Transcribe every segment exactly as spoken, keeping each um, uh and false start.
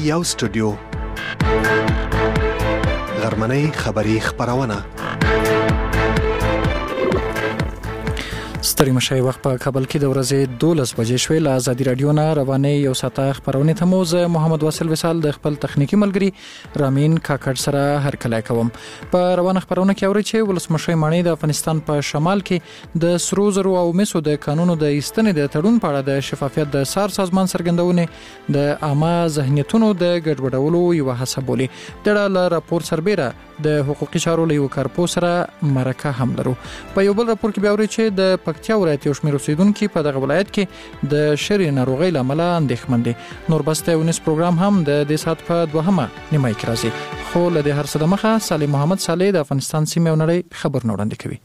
یو سټوډیو غرمنۍ خبری خبرونه ستړي مشای وخت په کابل کې د ورځې دولس بجې شوې له ازادي رادیو نه روانې یو ساعته خبرونه ته مو زه محمد واصل وصال د خپل تخنیکی ملګری رامین کاکړ سره هرکلی کوم. په روانه خبرونه کې اوري چې ولسمشر مانی د افغانستان په شمال کې د سرو زرو او مسو د قانونو د ایستنې د تړون په اړه د شفافیت د سار سازمان څرګندونه د عامه ذهنیتونو د ګډوډولو یو هڅه بولي. د ډول راپور سربېره د حقوقي چارو له یو کارپو سره مرکه هم لرو. په یو بل راپور کې بیا اوري چې د پکتیا ولایت یو شمېر اوسیدونکو په دغه ولایت کې د شری ناروغۍ لامل اندېښمن دي. نور بسته ونس پروګرام هم د دې سات په دوهمه نیمه کې راځي. خو له دې هر څه د مخه صالح محمد صالح د افغانستان سیمه او نړۍ خبر وړاندې کوي.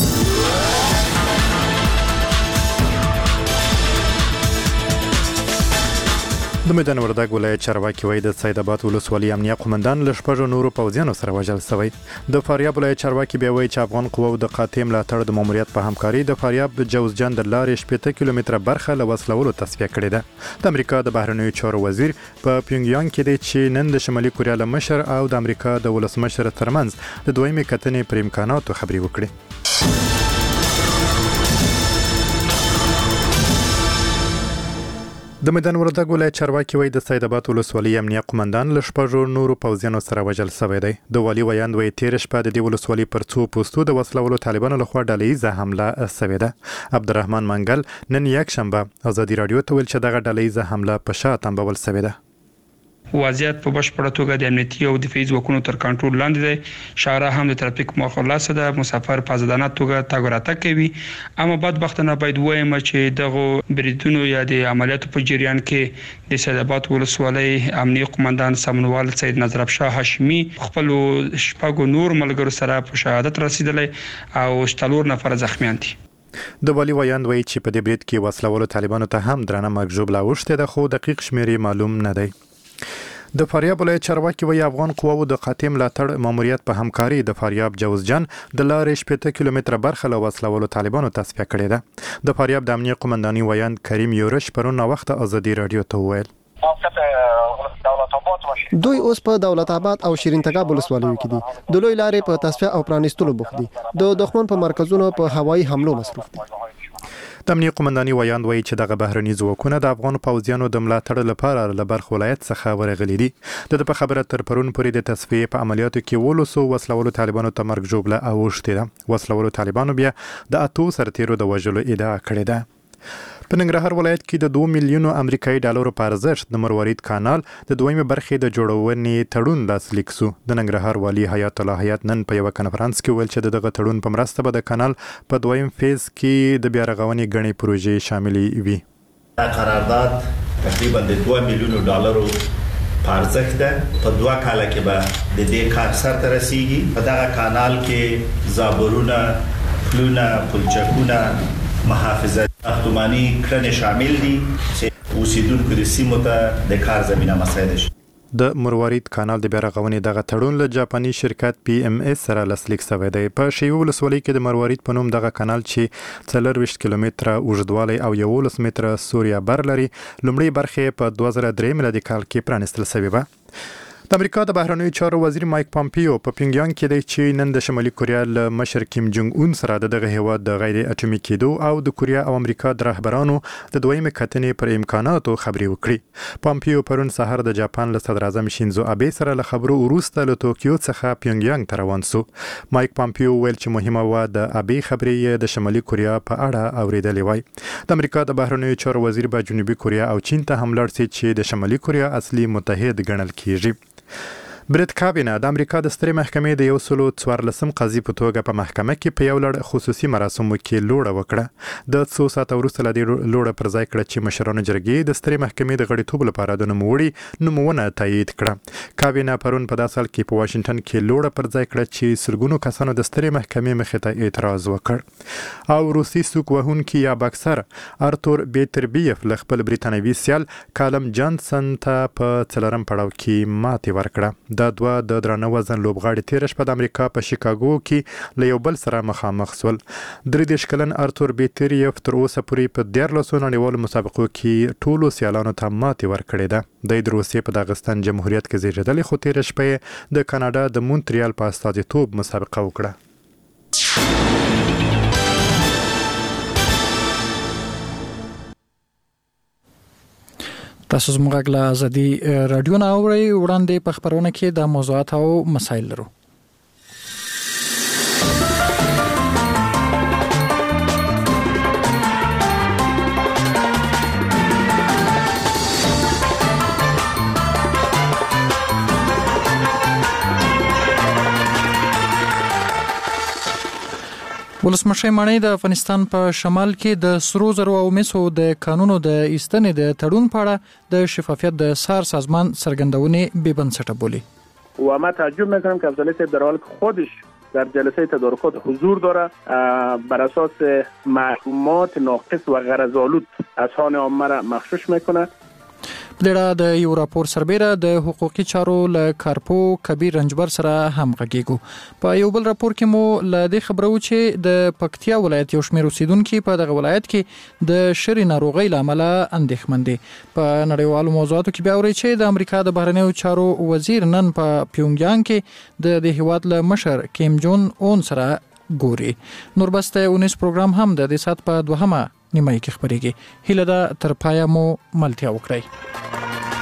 د میدان وردګ ولایت چارواکي وایي د سید آباد ولسوالۍ امنیه قومندان له شپږو نورو پوځیانو سره وژل شوی. د فاریاب ولایت چارواکي بیا وایي چې افغان قواو د قاطع ملاتړ د ماموریت په همکاري د فاریاب جوزجان د لارې شپږ کیلومتره برخه له وسلولو تصفیه کړې ده. د امریکا د بهرنیو چارو وزیر په پیونګیانګ کې دی چې نن د شمالي کوریا له مشر او د امریکا د ولسمشر ترمنځ د دویمې کتنې پر امکاناتو خبرې وکړي. د میدان وردګ ولایت چارواکي وایي د سید آباد ولسوالۍ امنیه قومندان له شپږو نورو پوځیانو سره وژل شوی دی. د والي ویاند وایي تېره شپه د دې ولسوالۍ پر څو پوستو د وسلولو طالبانو لخوا ډله ییزه حمله شوې ده. عبدالرحمن منګل نن یک شنبه ازادي رادیو ته ویل چې دغه ډله ییزه حمله په شا تنبول شوې ده. وضعیت په بشپړه توګه د امنیتي او دفاعي ځواکونو تر کنټرول لاندې دی. شارع هم د ترافیک مخالفه ده. مسافر په ازادانه توګه تګ راتګ کوي. اما بدبختانه باید وایم چې دغه بریدونو یا د عملیاتو په جریان کې د سید آباد ولسوالۍ امنیه قومندان سمنوال سید نظر افشار هاشمي خپل شپږ نور ملګرو سره په شهادت رسیدلی او شتلور نفر زخمیان دي. د والي ویاند وایي چې په دې برید کې وسلولو طالبانو ته هم درنه مرګ ژوبله اوښتې ده خو دقیق شمېر معلوم نه دی. د فاریاب ولایت چارواکي وایي افغان قواو د قاطع ملاتړ ماموریت په همکاري د فاریاب جوزجان د لارې شپږ کیلومتره برخه له وسلولو طالبانو تصفیه کړې ده. د فاریاب د امنیه قومنداني ویاند کریم یورش پرون وخت ازادي رادیو ته وویل دوی اوس په دولت آباد او شیرین تګاب ولسوالیو کې دي. د لوی لارې په تصفیه او پرانیستلو بوخت دي. د دښمن په مرکزونو په هوایي حملو مصروف دي. د امنیه قومنداني ویاند وایي چې دغه بهرني ځواکونه د افغان پوځیانو د ملاتړ لپاره له برخ ولایت څخه ورغلي دي. د په خبره تر پرون پورې د تصفیه په عملیاتو کې ولوسو وسلولو طالبانو ته مرګ ژوبله اوښتې ده. وسلولو طالبانو بیا د اتو سرتیرو د وژلو ادعا کړې ده. په ننګرهار ولایت کې د دوه میلیونو امریکایي ډالرو په ارزښت د مروارید کانال د دویمې برخې د جوړونې تړون لاسلیک شو. د ننګرهار والي حیات الله حیات نن په یو کنفرانس کې ویل چې دغه تړون په مرسته به د کانال په دویم فیز کې د بیا رغونې غني پروژې شاملې وي. قرارداد تقریبا د دوه میلیونو ډالرو په ارزښت ده. په دوه کال کې به د دې کار سرته رسیږي. په دغه کانال کې زابرونه، پلونه، پلچکونه، محافظت ساختمانی کړنې شامل دي چې اوسیدونکو د سیمو ته د کار زمينه مساعده شي. د مروارید کانال د بیا رغونې دغه تړون له جاپاني شرکت پی ام اس سره لاسلیک شوی دی. په شیوه ولسوالۍ کې د مروارید په نوم دغه کانال چې څلرویشت کیلومتره اوږدوالی او یولس متره سوریا بر لري لومړی برخه په دوه زره درې میلادي کال کې پرانیستل شوی و. د امریکا د بهرنیو چارو وزیر مایک پامپیو په پیونګیانګ کې دی چې نن د شمالي کوریا له مشر کیم جونګ اون سره د دغه هیواد د غیر اټومي کېدو او د کوریا او امریکا د رهبرانو د دویمې کتنې پر امکاناتو خبرې وکړي. پامپیو پرون سهار د جاپان له صدر اعظم شینزو ابه سره له خبرو وروسته له توکیو څخه پیونګیانګ ته روان شو. مایک پامپیو ویل چې مهمه و د ابه خبرې د شمالي کوریا په اړه اوریدلې وای. د امریکا د بهرنیو چارو وزیر به جنوبي کوریا او چین ته هم لاړ شي چې د شمالي کوریا اصلي متحد ګڼل کیږي. برت کابینه د امریکا د سترې محکمې د یو سلو څوارلسم قاضي په توګه په محکمه کې په یو لړ خصوصي مراسمو کې لوړه وکړه. د څو ساعته وروسته له دې لوړه پر ځای کړه چې مشرانو جرګې د سترې محکمې د غړیتوب لپاره د نوموړي نومونه تایید کړه. کابینه پرون په داسې حال کې په واشنگټن کې لوړه پر ځای کړه چې سلګونو کسانو د سترې محکمې مخې ته اعتراض وکړ. او روسي سوک وهونکي یا باکسر ارتور بیتربیف له خپل بریتانوي سیال کالم جانسن ته په څلورم پړاو کې ماتې ورکړه. دا دوه د درانه وزن لوبغاړي تیر شپه د امریکا په شیکاګو کې له یو بل سره مخامخ شول. درې دېرش کلن ارتور بیتریف تر اوسه پورې په دیارلسو نړیوالو مسابقو کې ټولو سیالانو ته ماتې ورکړې ده. د روسیې په داغستان جمهوریت کې زیږیدلی، خو تیر شپه د کاناډا د مونټریال په استازیتوب مسابقه وکړه. تاسو زموږ غږ له ازادي رادیو نه اورئ. وړاندې په خبرونه کې د موضوعات او مسایل لرو. ولسمشر مانی د افغانستان په شمال کې د سرو زرو او مسو د قانونو د ایستنې د تړون په اړه د شفافیت د سار سازمان سرګندونې بې بنسټه بولی. و ما تعجب میکنم که افضلی صاحب در حال که خودش در جلسه تدارکات حضور داره بر اساس معلومات ناقص و غرض‌آلود اذهان عامه را مغشوش میکنه. دغه د یو راپور سربېره د حقوقي چارو له کارپو کبیر رنجبر سره هم غږیږو. په یو بل راپور کې مو له دې خبرو چې د پکتیا ولایت یو شمېر اوسیدونکو په دغه ولایت کې د شری ناروغي لامل اندېښمن دي. په نړیوالو موضوعاتو کې بیا اوري چې د امریکا د بهرنیو چارو وزیر نن په پیونګیانګ کې د دې هیواد له مشر کیم جون اون سره ګوري. نور بسته اونیس پروګرام هم د دې سات په دوهمه نیمه کې خبرېږي. هیله ده تر پایه مو ملتیا وکړئ.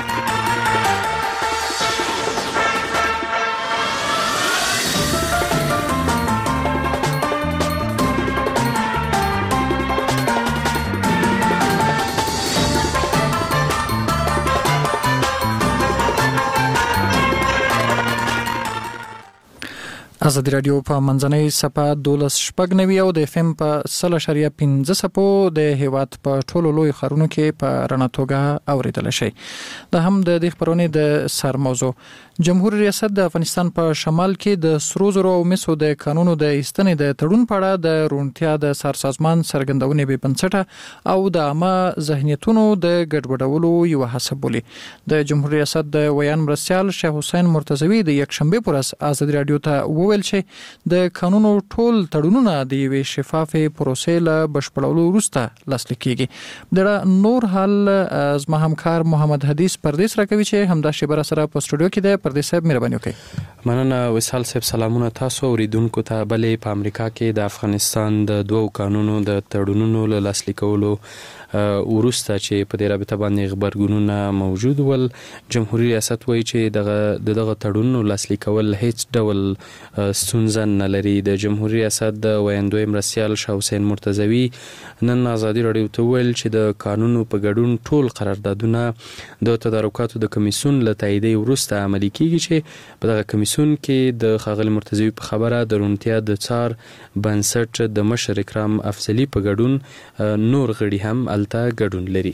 ازادي رادیو په منځنۍ صفه دولس شپږ نوي او د اف ام په سل اشاریه پنځه صفو د هیواد په ټولو لوی ښارونو کې په رڼا توګه اوریدل شي. دا هم د دې خبرونې د سر موضوع. جمهوریت ریاست د افغانستان په شمال کې د سرو زرو او مسو د قانونو د ایستنې د تړون په اړه د روڼتیا د سر سازمان سرګندونې بې بنسټه او د عامه ذهنیتونو د ګډوډولو یو هڅه بولي. د جمهوریت ریاست د ویان مرستیال شیخ حسین مرتضوی د یک شنبه پر اس ازادي رادیو ته وویل چې د قانونو ټول تړونونه د یوې شفافې پروسې له بشپړولو وروسته لاسلیک کیږي. د نور حال از ما همکار محمد حدیث پردیس راکوي چې همدا شیبه سره په سټوډیو کې د پردیس صاحب مهرباني وکړئ. مننه وصال صاحب. سلامونه تاسو اوریدونکو ته. بلې په امریکا کې د افغانستان د دوو قانونو د تړونونو له لاسلیکولو وروسته چې په دې رابطه باندې خبرګونونه موجود ول، جمهوریت ریاست وایي چې دغه دغه تړونونو لاسلیکول هیڅ ډول ستونزه نه لري. د جمهوریت ریاست د ویاندوی مرستیال شاه حسین مرتضوی نن ازادي رادیو ته ویل چې د قانونو په ګډون ټول قراردادونه د تدارکاتو د کمیسیون له تایید وروسته عملي کیږي، چې په دغه کمیسیون کې د ښاغلي مرتضوی په خبره د روڼتیا د څار بنسټ د مشر اکرام افضلی په ګډون نور غړي هم الته ګډون لري.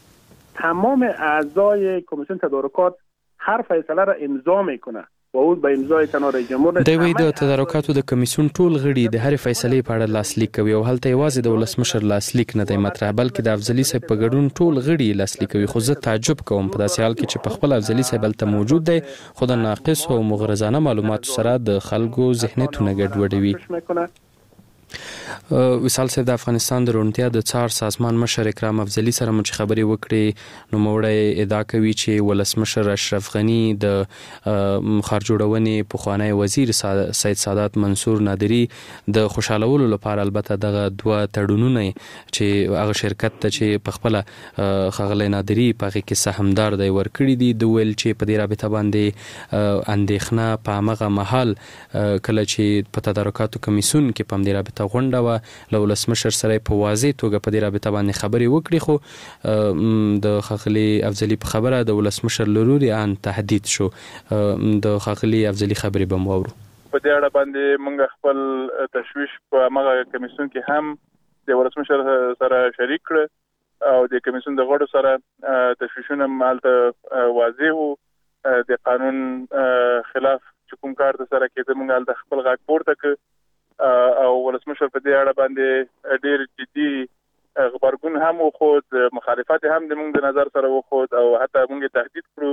تمام اعضای کمیسیون تدارکات هر فیصله را امضا میکنه و اون به امضای تنها رئیس جمهور د وی د تدارکاتو د کمیسیون ټول غړي د هر فیصلې په اړه لاسلیک کوي او هلته یوازې د ولسمشر لاسلیک نه دی مطرح، بلکې د افضلی صاحب په ګډون ټول غړي لاسلیک کوي. خو زه تعجب کوم په داسې حال کې چې په خپل افضلی صاحب هلته موجود دی، خو د ناقص او مغرضانه معلوماتو سره د خلکو ذهنیتونه ګډوډوي. وصال صاحب، د افغانستان د روڼتیا د څار سازمان مشر اکرام افضلی سره مو چې خبرې وکړې، نو موړی ادعا کوي چې ولسمشر اشرف غنی د ښار جوړونې پخوانی وزیر سید سادات منصور نادری د خوشالولو لپاره البته دغه دوه تړونونه چې هغه شرکت ته چې په خپل ښاغلی نادری په هغه کې سهامدار دی ورکړي دي، د ویل چې په دې رابطه باندې اندېښنه په هغه مهال کله چې په تدارکاتو کمیسیون کې په دې رابطه غونډه و له ولسمشر سره په واضح توګه په دې رابطه باندې خبرې وکړي، خو د ښاغلي افضلی په خبره د ولسمشر لوري ان تهدید شو. د ښاغلي افضلی خبرې به مو اورو. په دې اړه باندې موږ خپل تشویش په هغه کمیسیون کې هم د ولسمشر سره شریک کړ او د کمیسیون د غړو سره تشویشونه مالته واضح وو. د قانون خلاف چې کوم کار د سره کېده موږ د خپل غږ پورته کړ او ولسمشر په دې اړه باندې ډېر جدي خبرګون هم وخود، مخالفت هم د موږ د نظر سره وخود او حتی موږ تهدید کړو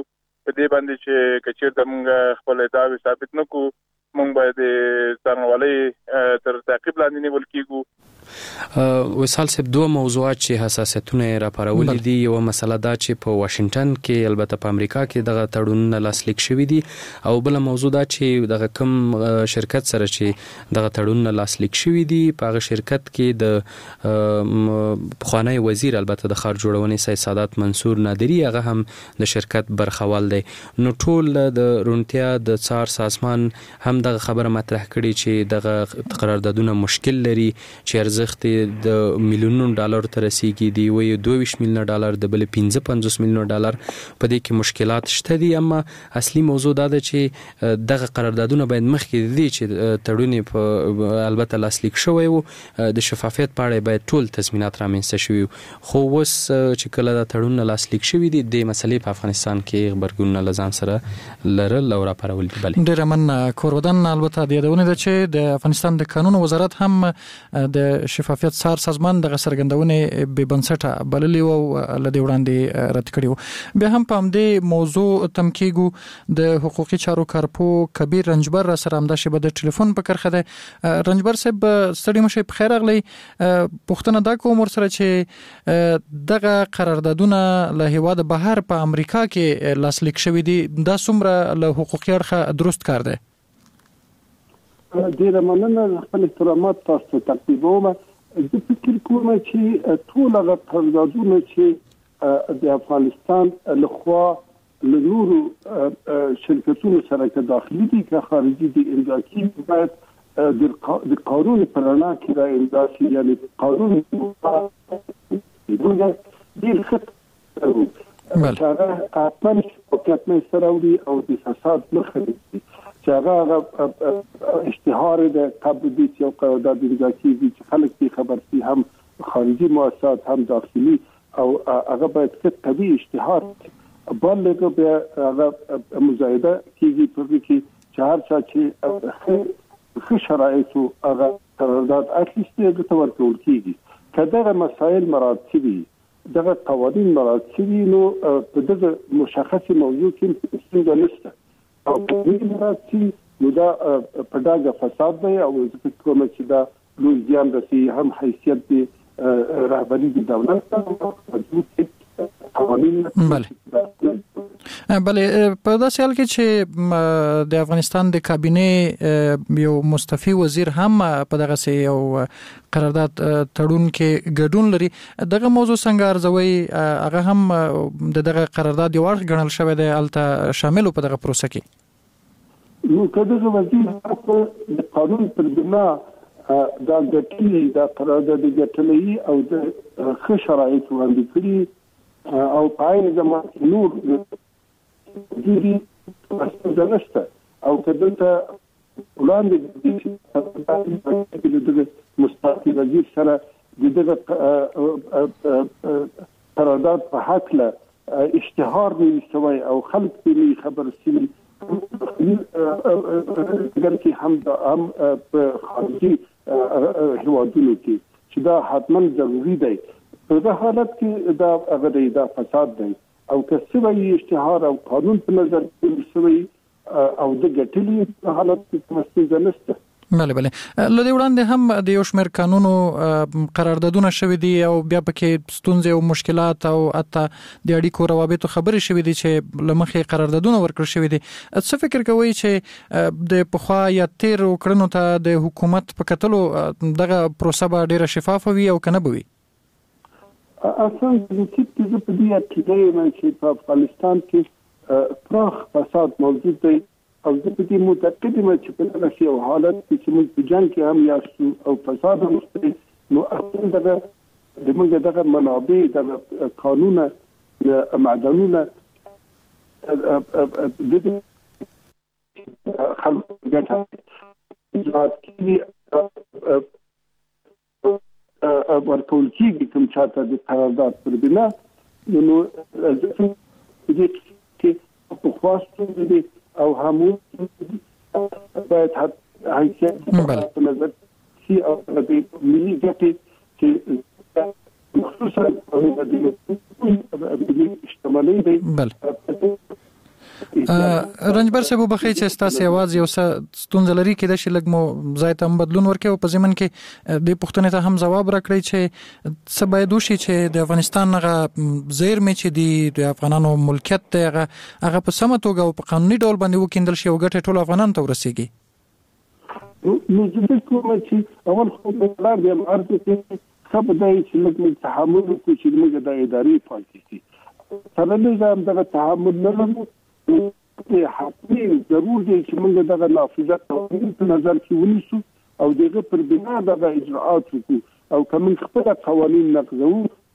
په دې باندې چې کچېرته موږ خپل ادعاوې ثابت نکړو موږ باید څارنوالۍ تر تعقیب لاندې نیول کیږو. وصال صاحب دوه موضوعات چې حساسیتونه راپارولې دي، یو مسله دا چې په واشنگټن کې البته په امریکا کې دغه تړونونه لاسلیک شوي دي، او بل موضوع دا چې دغه کم شرکت سره چې دغه تړونونه لاسلیک شوي دي په هغه شرکت کې د پخوانی وزیر البته د ښار جوړونې سید سادات منصور نادری هغه هم د شرکت برخوال دی. نو ټول د روڼتیا د څار سازمان هم دغه خبره مطرح کړي چې دغه قراردادونه مشکل لري چې ارزښت د میلیونونو ډالر ته رسیږي، دی وایي دوه ویشت میلیونه ډالر د بل پنځه پنځوس میلیونه ډالر په دې کې مشکلات شته دي. اما اصلي موضوع دا ده چې دغه قراردادونه باید مخکې دي چې تړون په البته لاسلیک شوی وو د شفافیت په اړه باید ټول تضمینات رامنځته شوي، خو اوس چې کله دا تړون لاسلیک شوي دي د مسلې په افغانستان کې خبرګونونه لزان سره لرل او راپارول دي. بل ډیر من کورودن البته د یادونه ده چې د افغانستان د قانون وزارت هم د شفافیت څار سازمان دغه سرګندونې به بنسټه بللې او لدی وړاندې رد کړیو. بیا هم په همدې موضوع تمکیګو د حقوقي چارو کارپو کبیر رنجبر را سره همدا شی په ټلیفون په کرخه ده. رنجبر صاحب ستړي مشه په خیر اغلی پښتنه دا کوم ور سره چې دغه قراردادونه له هیواد بهر په امریکا کې لاسلیک شوی دي، دا څومره له حقوقي اړخه درست کار دی؟ ډیره مننه، خپل احترامات تاسو ته تقدیموم. زه فکر کوم چې ټول هغه قراردادونه چې د افغانستان لخوا له نورو شرکتونو سره که داخلي دي که خارجي دي امضا کیږي باید د قانون په رڼا کې را امضا شي، یعنی قانون ډېر ښه چې هغه حتما حکومت سره وړي او د فساد مخه نیسي، چې هغه اشتهار د قبل دې یو قرارداد امضا کیږي چې خلک دې خبر شي، هم خارجي مؤسسات هم داخلي، او هغه باید ښه طبیعي اشتهار بل لکه بیا هغه مزایده کیږي په کې چې هر چا چې ښه شرایطو هغه قرارداد اخیستی د تور کول کیږي. که دغه مسایل مراعات شي، دغه قوانین مراعات شي، نو په دغه مشخص موضوع کې څنګه نشته او په مراعات شي نو دا په دغه فساد دی او زه فکر کوم چې دا لوی زیان رسي هم حیثیت دی رهبری د دولت بله بله په داسې حال کې چې د افغانستان د کابینې یو مستعفي وزیر هم په دغه سي یو قرارداد تړون کې ګډون لري، دغه موضوع څنګه ارزوي؟ هغه هم د دغه قرارداد یو اړخ ګڼل شوی دی، الته شامل په دغه پروسه کې. نو کله وزیر د قانون پر بنا دا ګټلي دا قرارداد ګټلي او د ښه شرایط وړاندې کړي او پای زمان نور دې څه نشته او کله ته وړاندې د مستقل وزیر سره دغه قرارداد په حق له اشتهار نه شوی او خلک دې خبر سي اگر کې هم د هم په خارجي هیوادونو کې چې دا حتما ضروري دی. په دا حالت کې دا هغه دا فساد دی او که سوي اشتهار او قانون په نظر کې سوي او د ګټلي په حالت کې مستند نشته. بله بله لدی وړاندې هم د یو شمېر قانونو قراردادونه شوي دي او بیا پکې ستونزې او مشکلات او حتی د اړیکو روابطو خبرې شوي دي چې له مخې قراردادونه ورکړل شوي دي. څه فکر کوئ چې د پخوا یا تیرو کړنو ته د حکومت په کتلو دغه پروسه به ډیره شفافه وي او که نه به وي؟ اصلا د چې زه په دې عقیده یم چې په افغانستان کې پراخ فساد موجود دی او زه په دې متأکد یم چې په دغه شی او حالت کې چې موږ په جنګ کې هم یاستو او فساد هم شته، نو اصلا دغه د موږ دغه منابع دغه قانونه معدنونه د دې خلکو ګټه ورکول کېږي کوم چاته د قرارداد پر بنا. نو زه دې کې په خواستو دې او همو باید حیثیت په نظر شي او د ملي ګټې چې خصوصا د اشتمالي دی رنجبر صاحب بخې چې تاسو आवाज یو څه ستونزه لري کې د شلګ مو ځای ته بدلون ورکړي او په ځمن کې د پښتنې ته هم جواب راکړي چې څه باید وشي چې د افغانستان غا زیر مې چې د افغانانو ملکیت ته هغه په سمه توګه او په قانوني ډول باندې وکیندل شي او ګټه ټول افغانانو ته ورسیږي. نو زه کوم چې اول خو د لار د ارزه کې څه بدای چې موږ تحمل وکړو چې موږ د ادارې پالیسي سره نظام دغه تحمل نه لرو. د حقیقي ضرور دی چې موږ دغه نافذه په نظر کې ونیسو او دغه پر بنا دغه اجراءات وکړو او کوم خپل قوانين نقضو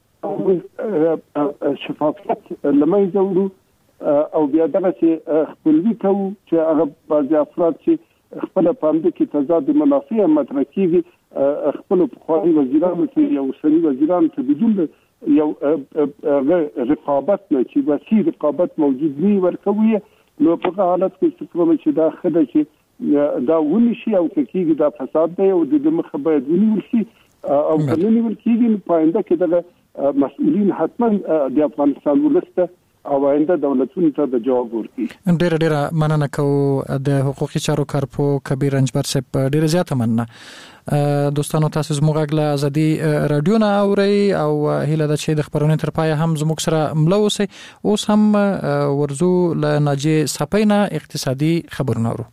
او شفافیت لمنځه وړو او بیا دغه چې خپلوي کوو چې هغه بعض افراد چې خپل پاند کې تضاد منافع مطرح کیږي خپل بخاري وزیرانو ته یو سړي وزیرانو ته بدون یو رقابت نه چې وسیله رقابت موجود نه ورکوي نو په حالت کې څه کوم چې دا خدای چې دا ونی شي او کېږي دا فساد دی او د مخه باید ونی شي او قانوني ورکیږي په آینده کې دا مسؤلین حتما د افغانستان ولسته او آینده دولتونو ته د جواب ورکړي. ډیر ډیر مننه کوم د حقوقي چارو کارپو کبیر رنجبر صاحب ډیر زیاته مننه. دوستانو تاسو زموږ غلا ازادي رادیو نه اوري او هله د چې د خبرونې تر پای هم زموږ سره ملو اوسئ. اوس هم ورزو ل ناجی صپینا اقتصادي خبرونه اورو.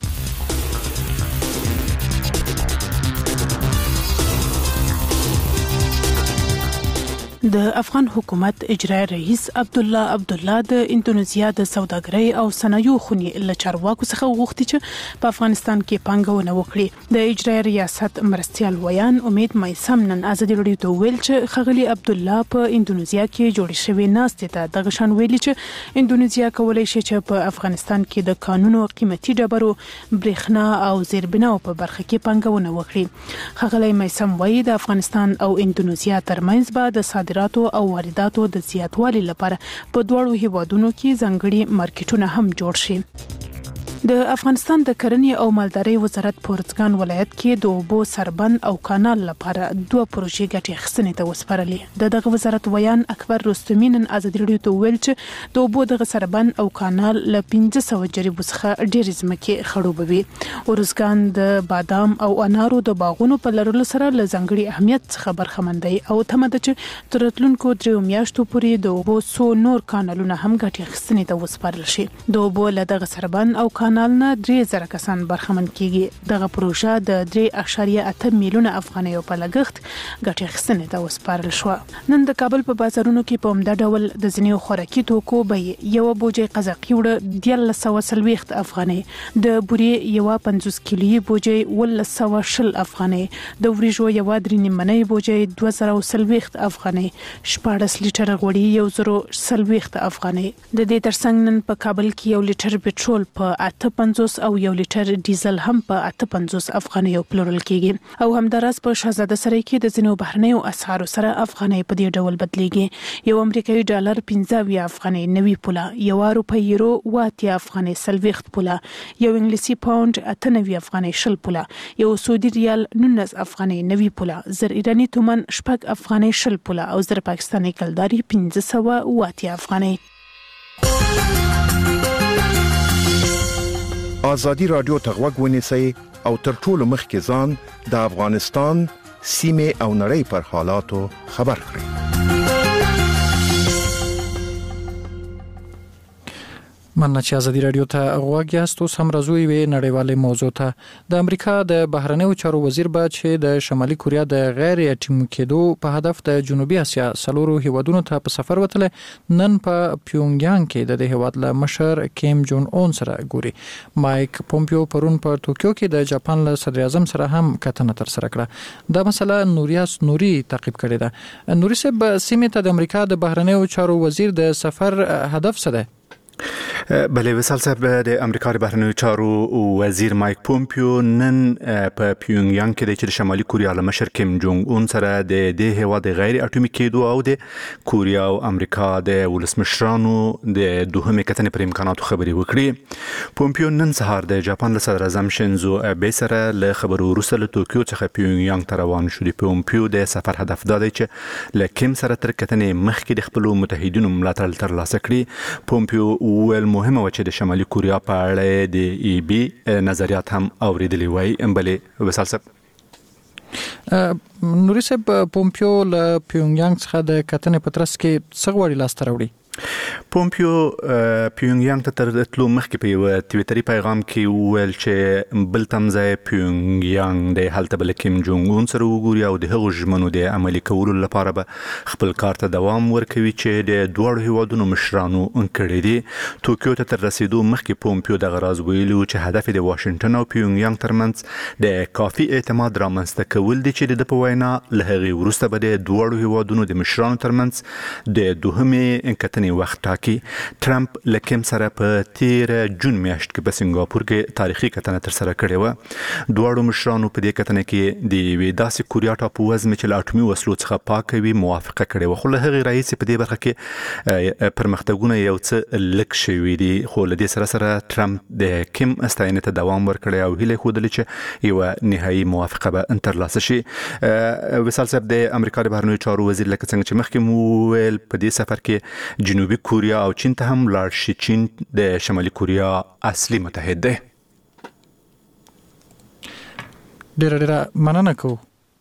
د افغان حکومت اجرایی رئیس عبد الله عبد الله د اندونیزیا د سوداګرۍ او صنایعو خونی له چارواکو څخه وغوښتي چې په افغانستان کې پانګونه وکړي. د اجرایی ریاست مرستيال ویان امید مېسم نن ازادي رادیو ته ویل چې خغلی عبد الله په اندونیزیا کې جوړ شوی ناستې ته دغه شان ویلي چې اندونیزیا کولای شي چې په افغانستان کې د قانونو قیمتي ډبرو برېښنا او زیربناو په برخه کې پانګونه وکړي. خغلی مېسم وایي د افغانستان او اندونیزیا ترمنځ به د صادراتو او وارداتو د زیاتوالي لپاره په دوړو هیوادونو کې ځانګړي مارکیټونه هم جوړ شي. د افغانستان د کرنې او مالدارۍ وزارت په ارزګان ولایت کې د اوبو سربند او کانال لپاره دوه پروژې ګټې اخیستنې ته وسپارلې. د دغه وزارت ویان اکبر رستمی نن ازادي رادیو ته ویل چې د اوبو دغه سربند او کانال له پنځه سوه جریبو څخه ډېرې ځمکې خړوبوي. ارزګان د بادام او انارو د باغونو په لرلو سره له ځانګړي اهمیت څخه برخمن دی او تمه ده چې تر راتلونکو دریو میاشتو پورې د اوبو څو نور کانالونه هم ګټې اخیستنې ته وسپارل شي. د اوبو له دغه سربند او کانال نه درې زره کسان برخمن کیږي. دغه پروژه د درې اعشاریه اته میلیونه افغانیو په لګښت ګټې اخیستنې ته وسپارل شو. نن د کابل په بازارونو کې په عمده ډول د ځینو خوراکي توکو بیې یو بوجي قزاقي وړه دیارلس سوه څلوېښت افغانۍ، د بورې یو پنځوس کیلویي بوجي ولس سوه شل افغانۍ، د وریژو یو درې نیمنۍ بوجي دوه زره څلوېښت افغانۍ، شپاړس لیټر غوړي یو زره څلوېښت افغانۍ. د دې ترڅنګ نن په کابل کې یو لیټر پټرول په اته پنځوس او یو لیټر ډیزل هم په اته پنځوس افغانیو پلورل کیږي. او همداراز په شاهزاده سرای کې د ځینو بهرنیو اسعارو سره افغانۍ په دې ډول بدلیږي. یو امریکایي ډالر پنځه اویا افغانۍ نوي پوله، یو روپۍ یورو اوه اتیا افغانۍ څلوېښت پوله، یو انګلیسي پاوند اته نوي افغانۍ شل پوله، یو سعودي ریال نولس افغانۍ نوي پوله، زر ایراني تومان شپږ افغانۍ شل پوله او زر پاکستاني کلداري پنځه سوه اوه اتیا افغانۍ. آزادی رادیو ته غوږ ونیسئ او تر ټولو مخکې ځان د افغانستان سیمې او نړۍ پر حالاتو خبر کړئ. مننه چې ازادي رادیو ته غوږ یاست. اوس هم راځو یوې نړیوالې موضوع ته. د امریکا د بهرنیو چارو وزیر به چې د شمالي کوریا د غیر اټومي کېدو په هدف د جنوبي اسیا څلورو هیوادونو ته په سفر وتله، نن په پیونګیانګ کې د دې هیواد له مشر کیم جون اون سره ګوري. مایک پومپیو پرون په ټوکیو کې د جاپان له صدر اعظم سره هم کتنه تر سره کړه. دا مسله نوریاس نوري تعقیب کړې ده. نوري صاحب، سیمې ته د امریکا د بهرنیو چارو وزیر د سفر هدف څه ده؟ بله وسال صاحب، د امریکا د بهرنیو چارو وزیر مایک پومپیو نن په پیونګیانګ کې د شمالي کوریا له مشر کیم جونګ اون سره د دې هیواد غیر اټومي کېدو او د کوریا او امریکا د ولسمشرانو د دوهمې کتنې پر امکاناتو خبرې وکړي. پومپیو نن سهار د جاپان له صدر اعظم شینزو آبه سره له خبرو وروسته له توکیو څخه پیونګیانګ ته روان شو. د پومپیو د سفر هدف دا دی چې له کیم سره تر کتنې مخکې د خپلو متحدینو ملاتړ ترلاسه کړي. پومپیو ول مهمه و چې د شمالي کوریا په اړه د ای بي نظریات هم اوریدلی وای بلې وسال صاحب نوري صاحب پومپیو له پیونګیانګ څخه د کتنې په ترڅ کې څه غواړي لاسته راوړي پومپیو پیونګیانګ ته تر تلو مخکې په یو ټویټري پیغام کې ویل چې بل تمځای پیونګیانګ د هلته بل کیم جونګ اون سره وګوري او د هغو ژمنو د عملي کولو لپاره به خپل کار ته دوام ورکوي چې د دوړو هیوادونو مشرانو انکړي دي. توکیو ته تر رسیدو مخکې پومپیو د غراز ویلو چې هدف د واشنگټن او پیونګیانګ ترمنځ د کافي اعتماد رامنځته کول دي چې د په وینا له هغې وروسته به د دوړو هیوادونو د مشرانو ترمنځ د دوهمې کتنې وخت ټاکي. ټرمپ لکم سره په تیر جون میاشت کې په سنگاپور کې تاریخي کتنه تر سره کړې و. دواړو مشرانو په دې کتنه کې د یوې داسې کوریا ټاپووزمې چې له اټومي وسلو څخه پاکه وي موافقه کړې وه، خو له هغې راهیسې په دې برخه کې پرمختګونه یو څه لږ شوي دي. خو له دې سره سره ټرمپ د کیم ستاینې ته دوام ورکړی او هیله ښودلې چې یوه نهایي موافقه به ترلاسه شي. وصال صاحب د امریکا د بهرنیو چارو وزیر لکه څنګه چې مخکې مو ویل په دې سفر کې جنوبي کوریا او چین ته هم لاړ شي. چین د شمالي کوریا اصلي متحد دی. ډیره ډیره مننه کوو.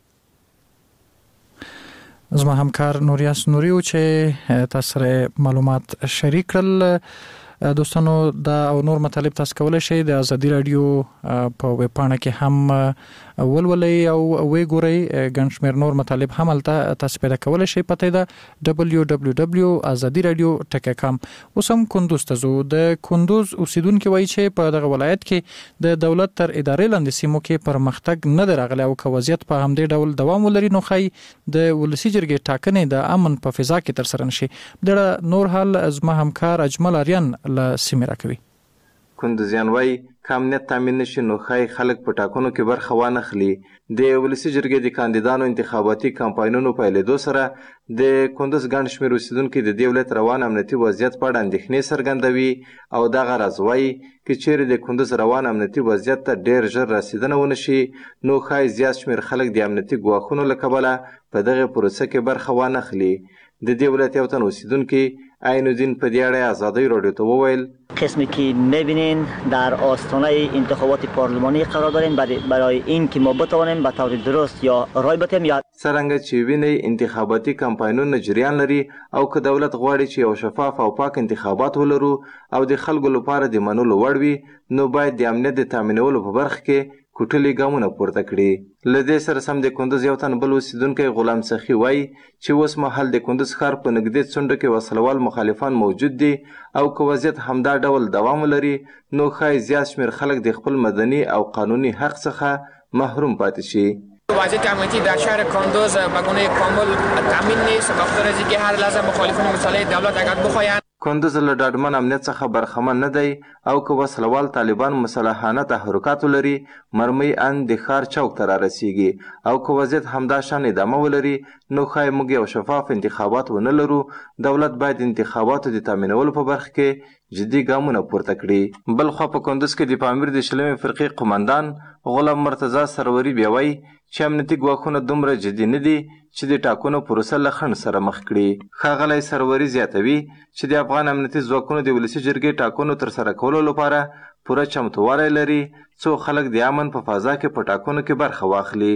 زما همکار نوریاس نوریو چې تاسو سره معلومات شریک کړل. دوستانو دا او نور مطالب تاسو کولای شئ د ازادي رادیو په ویب پاڼه کې هم ولولئ او وی ګورئ. ګڼ شمېر نور مطالب هم هلته تاسو پیدا کولای شئ. پته ده دبلیو دبلیو دبلیو ازادي رادیو ټکی کام. اوس هم کندوز ته ځو. د کندوز اوسیدونکي وایي چې په دغه ولایت کې د دولت تر ادارې لاندې سیمو کې پرمختګ نه دی راغلی او که وضعیت په همدې ډول دوام ولري نو ښایي د ولسي جرګې ټاکنې د امن په فضا کې ترسره نشي. دغه نور حال زما همکار اجمل اریان له سیمې راکوي. کندوزیان وایي که امنیت تامین نشي نو ښایي خلک په ټاکنو کې برخه وانه خلي. د ولسي جرګې د کاندیدانو انتخاباتي کمپاینونو پیلېدو سره د کندوز ګڼ شمېر اوسیدونکي د دې ولایت روان امنیتي وضعیت په اړه اندېښنې څرګندوي او دغه راز وایي که چیرې د کندوز روان امنیتي وضعیت ته ډېر ژر رسیدنه ونه شي نو ښایي زیات شمېر خلک د امنیتي ګواښونو له کبله په دغه پروسه کې برخه وانه خلي. د دې ولایت یو تن اوسیدونکي عین الدین په دې اړه ازادۍ رادیو ته وویل قسمی که می‌بینین در آستانه انتخابات پارلمانی قرار داریم برای این که ما بتوانیم به طور درست یا رای بدیم یا څرنګه چې ویني انتخاباتي کمپاینونه جریان لري او که دولت غواړي چې یو شفاف او پاک انتخابات ولرو او د خلکو لپاره د منلو وړ وي نو باید د امنیت د تامینولو په برخه کې کوټلي ګامونه پورته کړي. له دې سره سم د کندوز یو تن بل اوسیدونکی غلام سخي وایي چې اوس مهال د کندوز ښار په نږدې څنډو کې وسلوال مخالفان موجود دي او که وضعیت همدا ډول دوام ولري نو ښایي زیات شمېر خلک د خپل مدني او قانوني حق څخه محروم پاتې شي. وضعیت امنیتی در شهر کندوز به گونه کامل تامین نیست به خاطر اینکه هر لحظه مخالفان مسلح دولت اگر بخواهند کندوز له ډاډمن امنیت څخه برخمن نه دی او که وسلوال طالبان مسلحانه تحرکات ولري مرمۍ ان د ښار چوک ته رارسیږي او که وضعیت همدا شان ادامه ولري نو ښایي موږ یو شفاف انتخابات ونه لرو. دولت باید انتخاباتو د تامینولو په برخه کې جدي ګامونه پورته کړي. بل خوا په کندوز کې د پامیر د شلمې فرقې قمندان غلام مرتضی سروري بیا وایي چې امنیتي ګواښونه دومره جدي نه دي چې د ټاکنو پروسه له خنډ سره مخ کړي. ښاغلی سروري زیاتوي چې د افغان امنیتي ځواکونو د ولسي جرګې ټاکنو ترسره کولو لپاره پوره چمتووالی لري څو خلک د امن په فضا کې په ټاکنو کې برخه واخلي.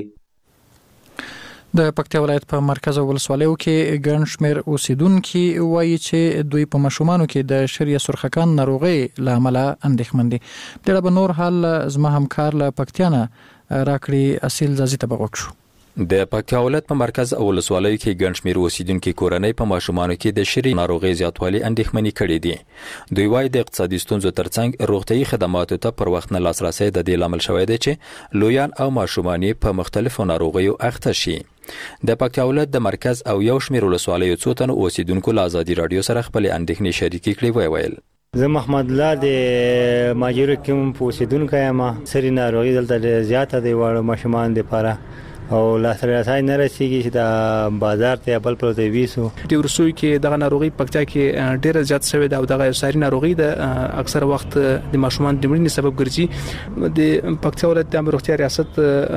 د پکتیا ولایت په مرکز او ولسوالیو کې ګڼ شمېر اوسیدونکي وایي چې دوی په ماشومانو کې د شر یا سرخکان ناروغۍ له امله اندېښمن دي. دغه به نور حال زما همکار له پکتیا نه راکړي اصیل زازي ته به غوږ شو. د پکتیا ولایت په مرکز او ولسوالیو کې ګڼ شمېر اوسیدونکي کورنۍ په ماشومانو کې د شری ناروغۍ زیاتوالي اندېښمنې کړې دي. دوی وايي د اقتصادي ستونزو ترڅنګ روغتیايي خدماتو ته پر وخت نه لاسرسی د دې لامل شوی دی چې لویان او ماشومان په مختلفو ناروغیو اخته شي. د پکتیا ولایت د مرکز او یو شمېر ولسوالیو څو تنو اوسیدونکو له ازادي رادیو سره خپل اندېښنې شریکې کړې وی ویل زه محمد الله د ماجرو کوم اوسیدونکو یم. سری ناروغي دلته زیاته دی واړه ماشومان لپاره او لاسرسي نه رسیږي چې د بازار ته بل پر دی ویسو د ورسوي کې دغه ناروغي پکچا کې ډیره زیات شوې ده او دغه ساري ناروغي د اکثر وخت د ماشومان د مړینې سبب ګرځي د پکچا ولایت د روغتیا ریاست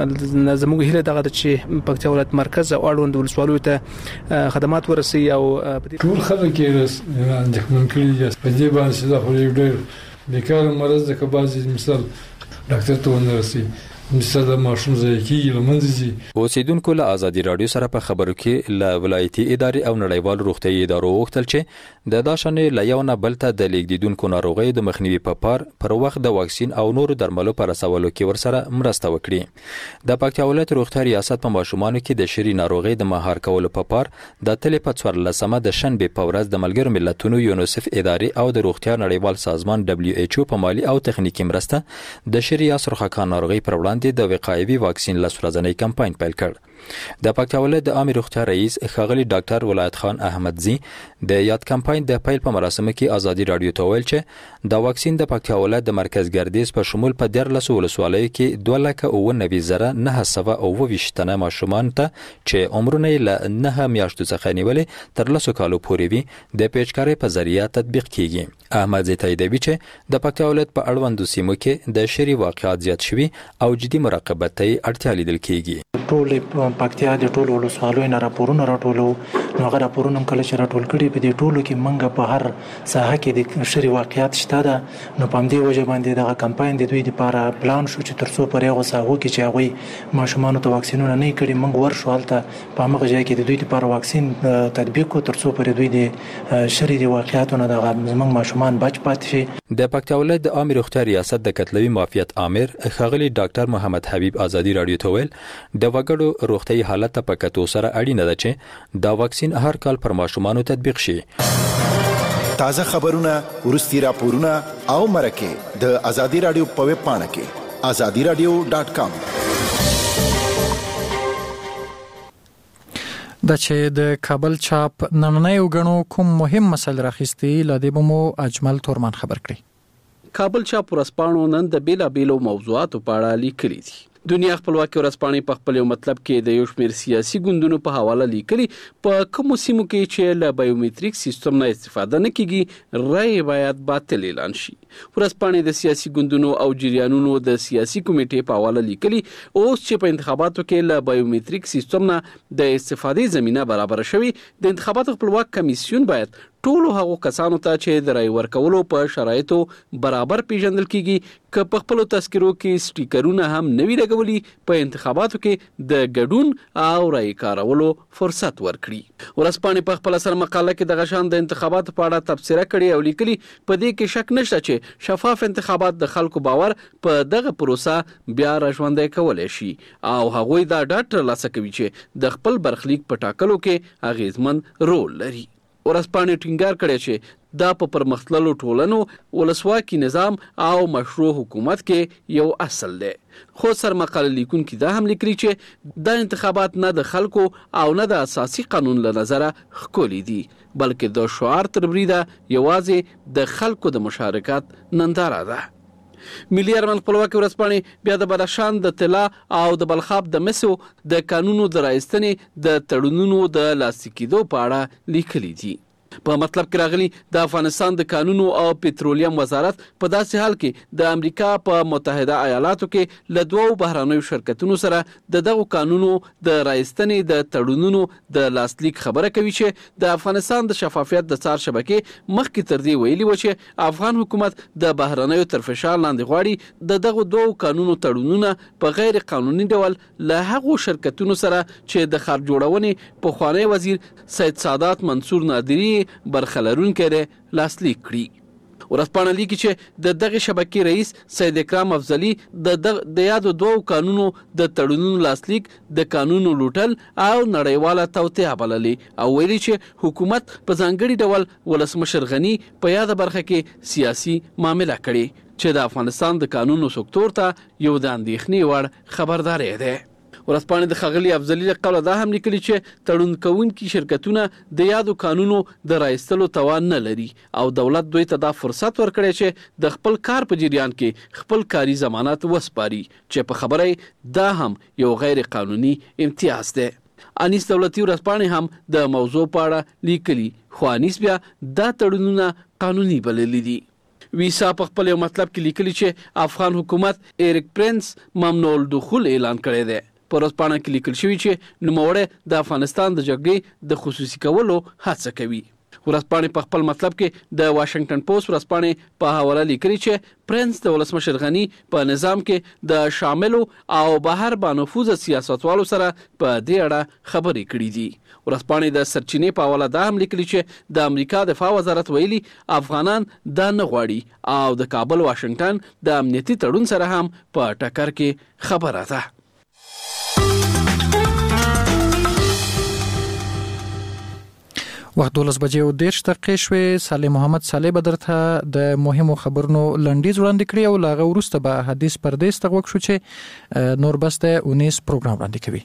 زموږ هیله دغه چې پکچا ولایت مرکز او اړوند ولسوالۍ ته خدمات ورسي او ټول خلک یې اندېښمن کړي دي په دې باندې دا خو ډېر بیکاره مرض ده که بعضې مثال ډاکټر ته ونه رسي مثال ماشوم ځای کېږي له منځه ځي. اوسیدونکو له ازادي رادیو سره په خبرو کې له ولایتي ادارې او نړیوال روغتیايي ادارو وغوښتل چې د دا شانې له یو نه بل ته د لیږدېدونکو ناروغیو د مخنیوي په پار پر وخت د واکسین او نورو درملو په رسولو کې ورسره مرسته وکړي. د پکتیا ولایت روغتیا ریاست په ماشومانو کې د شری ناروغۍ د مهار کولو په پار د تلې په څوارلسمه د شنبې په ورځ د ملګرو ملتونو یونیسف ادارې او د روغتیا نړیوال سازمان دبليو ایچ او په مالی او تخنیکی مرسته د شری یا سرخکان ناروغۍ پر وړاندې د وقایوي واکسین لس ورځنی کمپاین پیل کړ. د پکتیا ولایت د عامه روغتیا رئیس ښاغلی ډاکټر ولایت خان احمدزی د یاد کمپاین د پیل په مراسمو کې ازادي رادیو ته ویل چې د واکسین د پکتیا ولایت د مرکز ګردیز په شمول په دیارلس ولسوالیو کې دوه لکه اووه نوي زره نهه سوه اووه ویشت تنه ماشومان ته چې عمرونه یې له نهه میاشتو څخه نیولې تر لسو کالو پورې وي د پیچکارۍ په ذریعه تطبیق کیږي. احمدزی تاییدوي چې د پکتیا ولایت په اړوندو سیمو کې د شری واقعات زیات شوي او جدي مراقبت ته اړتیا لیدل کیږي. ټول پکتیا د ټولو ولسوالیو نه راپورونه راټولو نو هغه راپورونه کله چې راټول کړي په دې ټولو کې منګه په هر ساحه کې د شری واقعیت شته ده نو په دې وجه باندې دغه کمپاین د دوی لپاره پلان شو چې ترڅو پر یو ساحو کې چې هغه ماشومان ته واکسینونه نه کړي منګ ورشو حالت په هغه ځای کې د دوی لپاره واکسین تطبیق کو ترڅو پر دوی د شری د واقعیتونو دغه منګ ماشومان بچ پاتې شي. د پکتیا ولایت د عامه روغتیا ریاست د کتلوي معافیت امر ښاغلی ډاکټر محمد حبیب ازادي رادیو ته ویل د وګړو روغتیايي حالت په کتو سره اړینه ده چې دا واکسین هر کال پر ماشومانو تطبیق شي. تازه خبرونه ورستي راپورونه او مرکه د ازادي رادیو په ویب پاڼه کې azadi radio dot com. د چې د کابل چاپ نننۍ وګڼو کوم مهم مسل راخستي لدې بمو اجمل تورمان خبر کړی. کابل چاپ ورسپانو نن د بیلا بیلو موضوعاتو په اړه لیکلي دي. دنیا خپلواکي ورځپاڼې په خپل یو مطلب کې د یو شمېر سیاسي ګوندونو په حواله لیکلي په کوم سیمو کې چې له بایومټریک سیستم نه استفاده نه کیږي رای باید باطل اعلان شي. ورځپاڼې د سیاسي ګوندونو او جریانونو د سیاسي کمیټې په حواله لیکلي اوس چې په انتخاباتو کې له بایومټریک سیستم نه د استفادې زمينه برابر شوي د انتخاباتو خپلواک کمیسیون باید ټولو هغو کسانو ته چې د رای ورکولو په شرایطو برابر پیژندل کیږي که په خپل تذکرو کې سټیکرونه هم نوي لګولي په انتخاباتو کې د ګډون او رای کارولو فرصت ورکړي. ورځپاڼې په خپل سر مقاله کې د غشان د انتخاباتو په اړه تبصره کړې او لیکلي په دې کې شک نشته چې شفاف انتخابات د خلکو باور په دغه پروسه بیا راژوندی کولای شي او هغوی دا ډاډ ترلاسه کوي چې د خپل برخلیک په ټاکلو کې اغیزمن رول لري. ورځپاڼې ټینګار کړی چې دا په پرمختللو ټولنو ولسواکي نظام او مشروع حکومت کې یو اصل دی. خو سرمقاله لیکونکي دا هم لیکلي چې دا انتخابات نه د خلکو او نه د اساسي قانون له نظره ښکلي دي بلکې د شعار تر بریده یوازې د خلکو د مشارکت ننداره ده. ملي ارمان خپلواکي ورځپاڼې بیا د بدخشان د طلا او د بلخاب د مسو د قانونو د راایستنې د تړونونو د لاسلیک کېدو په اړه لیکلي دي. په مطلب کې راغلي د افغانستان د قانونو او پټرولیم وزارت په داسې حال کې د امریکا په متحده ایالاتو کې له دوو بهرانیو شرکتونو سره د دغو قانونو د راایستنې د تړونونو د لاسلیک خبره کوي چې د افغانستان د شفافیت د څار شبکې مخکې تر دې ویلي و چې افغان حکومت د بهرانیو تر فشار لاندې غواړي د دغو دوو قانونو تړونونه په غیر قانوني ډول له هغو شرکتونو سره چې د ښار جوړونې پخوانی وزیر سید سادات منصور نادری برخلرونکي لري لاسلیک کړي. ورځپاڼه لیکي چې د دغه شبکې رئیس سید اکرام افضلی د د یادو دوو قانونو د تړونونو لاسلیک د قانونو لوټل او نړیواله توطئه بللې او ویلي چې حکومت په ځانګړي ډول ولسمشر غنی په یاد برخه کې سیاسي معامله کړي چې د افغانستان د قانونو سکتور ته یو د اندېښنې وړ خبرداري ده. ورځپاڼې د ښاغلي افضلي له قوله دا هم لیکلي چې تړون کوونکي شرکتونه د یادو قانونو د رایستلو توان نه لري او دولت دوی ته دا فرصت ورکړی چې د خپل کار په جریان کې خپل کاري ضمانت وسپاري چې په خبره دا هم یو غیر قانوني امتیاز دی. انیس دولتي ورځپاڼې هم د موضوع په اړه لیکلي خو انیس بیا دا تړونونه قانوني بللي دي. ویسا په خپل یو مطلب کې لیکلي چې افغان حکومت ایرک پرنس ممنوع الدخول اعلان کړی دی. په ورځپاڼه کې لیکل شوي چې نوموړی د افغانستان د جګړې د خصوصي کولو هڅه کوي. ورځپاڼې په خپل مطلب کې د واشنگټن پوسټ ورځپاڼې په حواله لیکلي چې پرنس د ولسمشر غني په نظام کې د شاملو او بهر بانفوذ سیاستوالو سره په دې اړه خبرې کړې دي. ورځپاڼې د سرچینې په حواله دا هم لیکلي چې د امریکا دفاع وزارت ویلي افغانان دا نه غواړي او د کابل واشنگټن د امنیتي تړون سره هم په ټکر کې خبره ده. وخت دولس بجې او دېرش دقیقې شوې. صالح محمد صالح به درته د مهمو خبرونو لنډیز وړاندې کړي او له هغه وروسته به حدیث پردیس ته غوږ شو چې نور بس د اونیس پروګرام وړاندې کوي.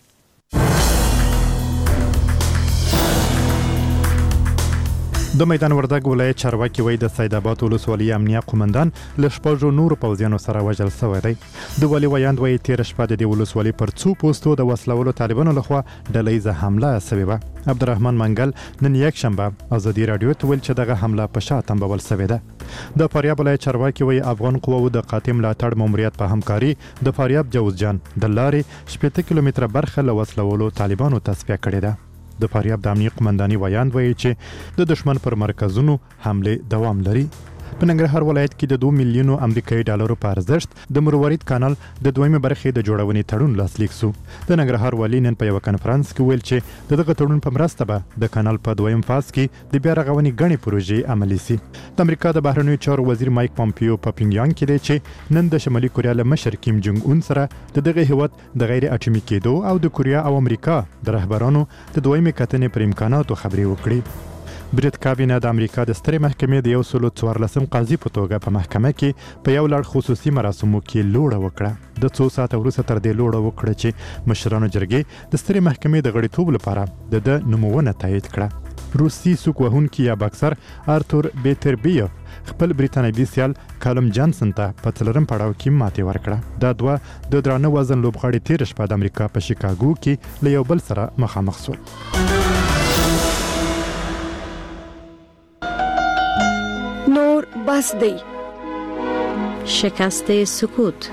د میدان وردګ ولایت چارواکي وایي د سید آباد ولسوالۍ امنیه قومندان له شپږو نورو پوځیانو سره وژل شوی دی. د والي ویاند وایي تېره شپه د دې ولسوالۍ پر څو پوستو د وسلهوالو طالبانو لخوا ډلهییزه حمله شوې وه. عبدالرحمن منګل نن یکشنبه ازادي راډیو ته ویل چې دغه حمله په شا تنبول شوې ده. د فاریاب ولایت چارواکي وایي افغان قواو د قاطع ملاتړ ماموریت په همکاري د فاریاب جوزجان د لارې شپېته کیلومتره برخه له وسلهوالو طالبانو تصفیه کړې ده. د فاریاب د امنیه قومنداني ویاند وایي چې د دشمن پر مرکزونو حمله دوام لري. په ننګرهار ولایت کې د دوه میلیونو امریکایي ډالرو په ارزښت د مروارید کانال د دویمې برخې د جوړونې تړون لاسلیک شو. د ننګرهار والي نن په یو کنفرانس کې ویل چې د دغه تړون په مرسته به د کانال په دویم فاز کې د بیا رغونې غني پروژې عملي شي. د امریکا د بهرنیو چارو وزیر مایک پامپیو په پینګیانګ کې دی چې نن د شمالي کوریا له مشر کیم جونګ اون سره د دغه هیواد د غیر اټومي کېدو او د کوریا او امریکا د رهبرانو د دویمې کتنې پر امکاناتو خبرې وکړي. بریټ کابینه د امریکا د سترې محکمې د یو سلو څوارلسم قاضي په توګه په محکمه کې په یو لړ خصوصي مراسمو کې لوړه وکړه. د څو ساعته وروسته تر دې لوړه وکړه چې مشرانو جرګې د سترې محکمې د غړیتوب لپاره د ده نومونه تایید کړه. روسي سوک وهونکي یا باکسر آرتور بیتربیوف خپل بریتانوي سیال کالم جانسن ته په څلورم پړاو کې ماتې ورکړه. دا دوه د درانه وزن لوبغاړي تېره شپه د امریکا په شیکاګو کې له یو بل سره مخامخ شول. نور بس دی. شکست سکوت.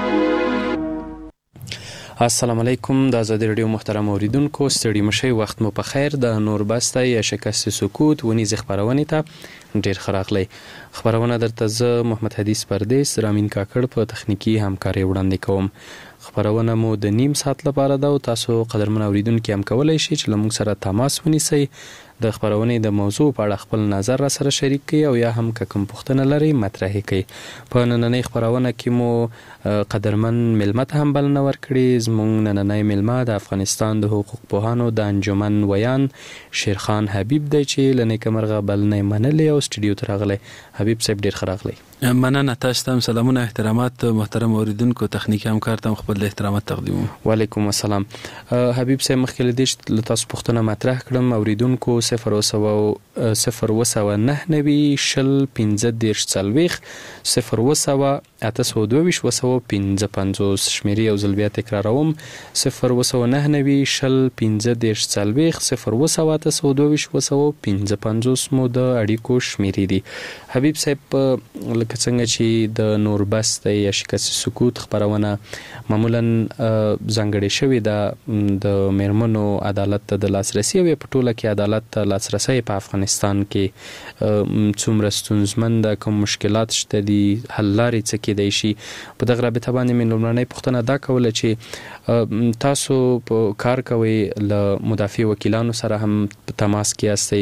السلام علیکم. د آزادي رادیو محترم اوریدونکو ستړي مشئ، وخت مو په خیر. د نور بسته یا شکست سکوت ونیز خبرونه ته ډیر خراغلی. خبرونه درته زه محمد حدیث پردیس رامین کاکړ په تخنیکی همکاري وړاندې کوم. خبرونه مو د نیم ساعت لپاره ده او تاسو قدرمن اوریدونکو هم کولای شئ چې لمونږ سره تماس ونیسئ، د خبرونه د موضوع په اړه خپل نظر را سره شریک کړئ او یا هم کوم پوښتنه لرئ مطرح کړئ. په نننۍ خبرونه کې مو قدرمن ملمت هم بلنه ورکړي. زموږ نننۍ ملمه د افغانستان د حقوق پوهانو د انجمن ویان شیرخان حبیب دی چې لنیکه مرغه بلنه منلې او سټوډیو ته راغلی. حبیب صاحب ډیر خراغلی. مننه. تاسو ته سلامونه احترامات محترم اوریدونکو، تخنیکی همکار ته خپل احترامات تقدیم. وعلیکم السلام. حبیب صاحب مخکې له دې تاسو پوښتنه مطرح کړم. اوریدونکو صفر وسو صفر وسو نه نوي شل پنځه دیرش څلوېښت صفر وسو اته سوه دوه ویشت وسو پنځه پنځوس شمیرې او ځل بیا تکراروم صفر وسو نه نوي شل پنځه دیرش څلوېښت صفر وسو اته سوه دوه ویشت وسو پنځه پنځوس مو د اړیکو شمیرې دي. حبیب صاحب لکه څنګه چې د نور بس د یا شکست سکوت خبرونه معمولا ځانګړې شوې ده د میرمنو عدالت ته د لاسرسي او په ټوله کې عدالت ته لاسرسي په افغانستان کې څومره ستونزمن ده، کوم مشکلات شته دي، حل لارې څه کېدای شي. په دغه رابطه باندې مې لومړنۍ پوښتنه دا کوله چې تاسو په کار کوئ له مدافع وکیلانو سره هم په تماس کې یاستئ.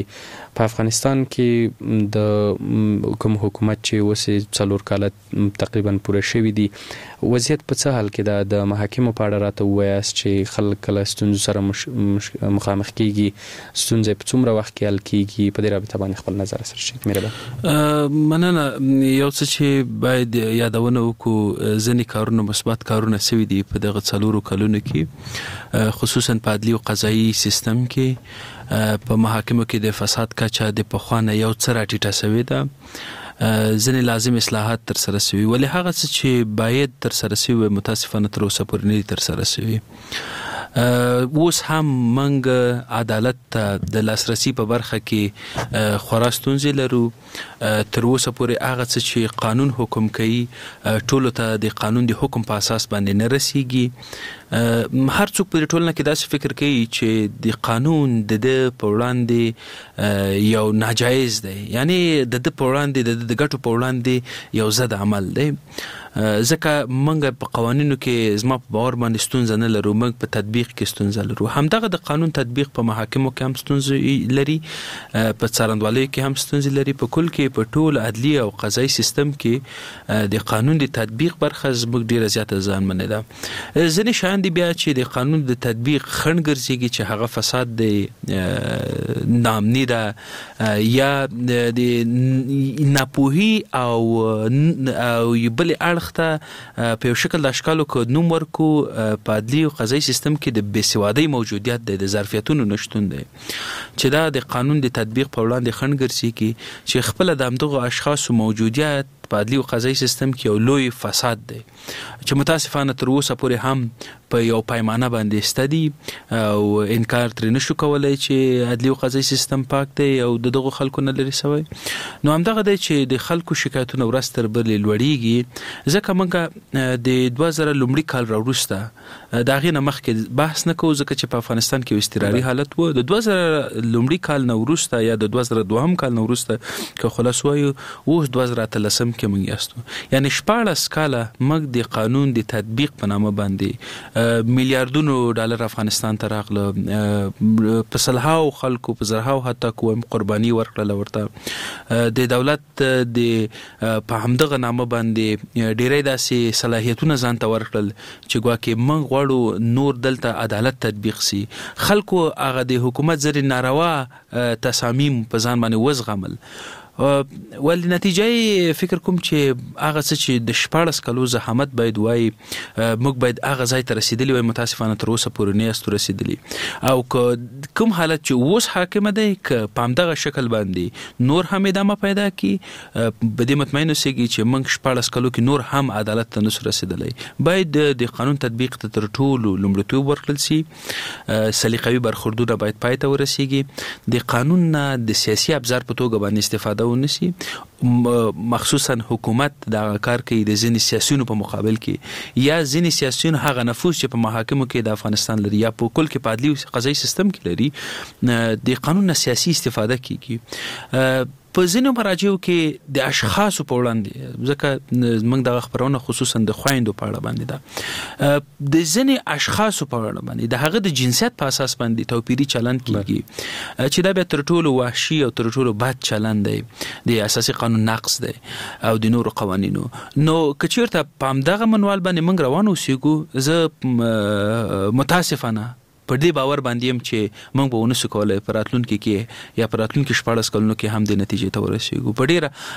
په افغانستان کې د کوم حکومت چې وسې څلور کاله تقریبا پوره شوی دی وضعیت په څه حال کې ده؟ د محاکمو په اړه راته ووایاست چې خلک کله ستونزو سره مش... مش... مخامخ کیږي، ستونزې په څومره وخت کې حل کیږي؟ په دې رابطه باندې خپل نظر سره شریک مهربان. مننه. یو څه چې باید یادونه وکړو، ځینې کارونه مثبت کارونه سوي دي په دغه څلورو کلونو کې، خصوصا په عدلي او قضایي سیستم کې. په محاکمو کې د فساد کچه د پخوانه یو څه راټیټه سوې ده، ځینې لازم اصلاحات تر سره شوي، ولې هغه څه چې باید تر سره شوي متاسفانه تر اوسه پورې نه دي تر سره شوي. اوس هم موږ عدالت ته د لاسرسي په برخه کې خورا ستونزې لرو. تر اوسه پورې هغه څه چې قانون حکم کوي ټولو ته د قانون د حکم په اساس باندې نه رسیږي. هر څوک په ټولنه کې داسې فکر کوي چې د قانون د د په وړاندې یو ناجایز دی، یعنی د د په وړاندې د ګټو په وړاندې یو ضد عمل دی. ځکه موږ په قوانینو کې زما په باور باندې ستونزه نه لرو، موږ په تطبیق کې ستونزه لرو. همدغه د قانون تطبیق په محاکمو کې هم ستونزه لري، په څارندوالۍ کې هم ستونزه لري. په کل کې په ټول عدلي او قضایي سیستم کې د قانون د تطبیق برخه زموږ ډیره زیاته ځانمنه ده. ځینې شیان دي بیا چې د قانون د تطبیق خنډ ګرځېږي، چې هغه فساد دی، ناامني ده، یا د ناپوهي او او بل اړخ ته په یو شکل د اشکالو کې نوم ورکو. په عدلي او قضایي سیستم کې د بېسوادۍ موجودیت دی، د ظرفیتونو نشتون دی، چې دا د قانون د تطبیق په وړاندې خنډ ګرځېږي، چې خپله د همدغو اشخاصو موجودیت په عدلي او قضایي سیستم کې یو لوی فساد دی، چې متاسفانه تر اوسه پورې هم په یو پیمانه باندې ستدي او انکار ترې نشو کولی چې عدلي او قضایي سیستم پاک دی او د دغو خلکو نه لرې سوی. نو همدغه دی چې د خلکو شکایتونه ورځ تر بلې لوړېږي. ځکه موږ د دوه زره لومړي کال راوروسته د هغې نه مخکې بحث نه کوو، ځکه چې په افغانستان کې یو اضطراري حالت و. د دوه زره لومړي کال نه وروسته یا د دوه زره دوهم کال نه وروسته که خلاص وایو، اوس دوه زره اتلسم کې موږ یاستو، یعنې شپاړس کاله موږ د قانون د تطبیق په نامه باندې میلیارډونو ډالر افغانستان ته راغله، په سلهاو خلکو په زرهاو حتی کوم قرباني ورکړله ورته. د دولت د په همدغه نامه باندې ډیری داسې صلاحیتونه ځان ته ورکړل چې ګواکې موږ غواړو نور دلته عدالت تطبیق سي. خلکو هغه د حکومت ځرې ناروا تصامیم په ځان باندې وزغمل، ول نتیجه فکر کوم چې هغه څه چې د شپاړس کلو زحمت باید وای موږ باید هغه ځای ته رسیدلی وای، متاسفانه تر اوسه پورې نه یاستو رسیدلی. او کوم حالت چې اوس حاکمه دی که په همدغه شکل باندې نور هم ادامه پیدا کی، په دې مطمئن اوسېږي چې موږ شپاړس کلو کې نور هم عدالت ته نشو رسیدلی. باید د قانون تطبیق ته تر ټولو لومړیتوب ورکړل سي، سلیقوي برخوردونه باید پای ته ورسیږي، د قانون نه د سیاسي ابزار په توګه باندې استفاده ونشي. مخصوصا حکومت دا کار کوي د ځینې سیاسیونو په مقابل کې، یا ځینې سیاسیون هغه نفوذ چې په محاکمو کې د افغانستان لري یا په کل کې په عدلي او قضایي سیستم کې لري، د قانون نه سیاسي استفاده کیږي. په ځینو مراجعو کې د اشخاصو په وړاندې، ځکه موږ دغه خبرونه خصوصا د خویندو په اړه باندې ده، د ځینې اشخاصو په اړه باندې د هغه د جنسیت په اساس باندې توپیري چلند کیږي، چې دا بیا تر ټولو وحشي او تر ټولو بد چلند دی، د اساسي قانون نقض دی او د نورو قوانینو. نو که چیرته په همدغه منوال باندې موږ روان اوسېږو، زه متاسفانه پر دې باور باندې يم چې موږ به ونسو کولای په راتلونکي کې یا په راتلونکي شپاړس کلونو کې هم د نتیجې ته ورسېږو. په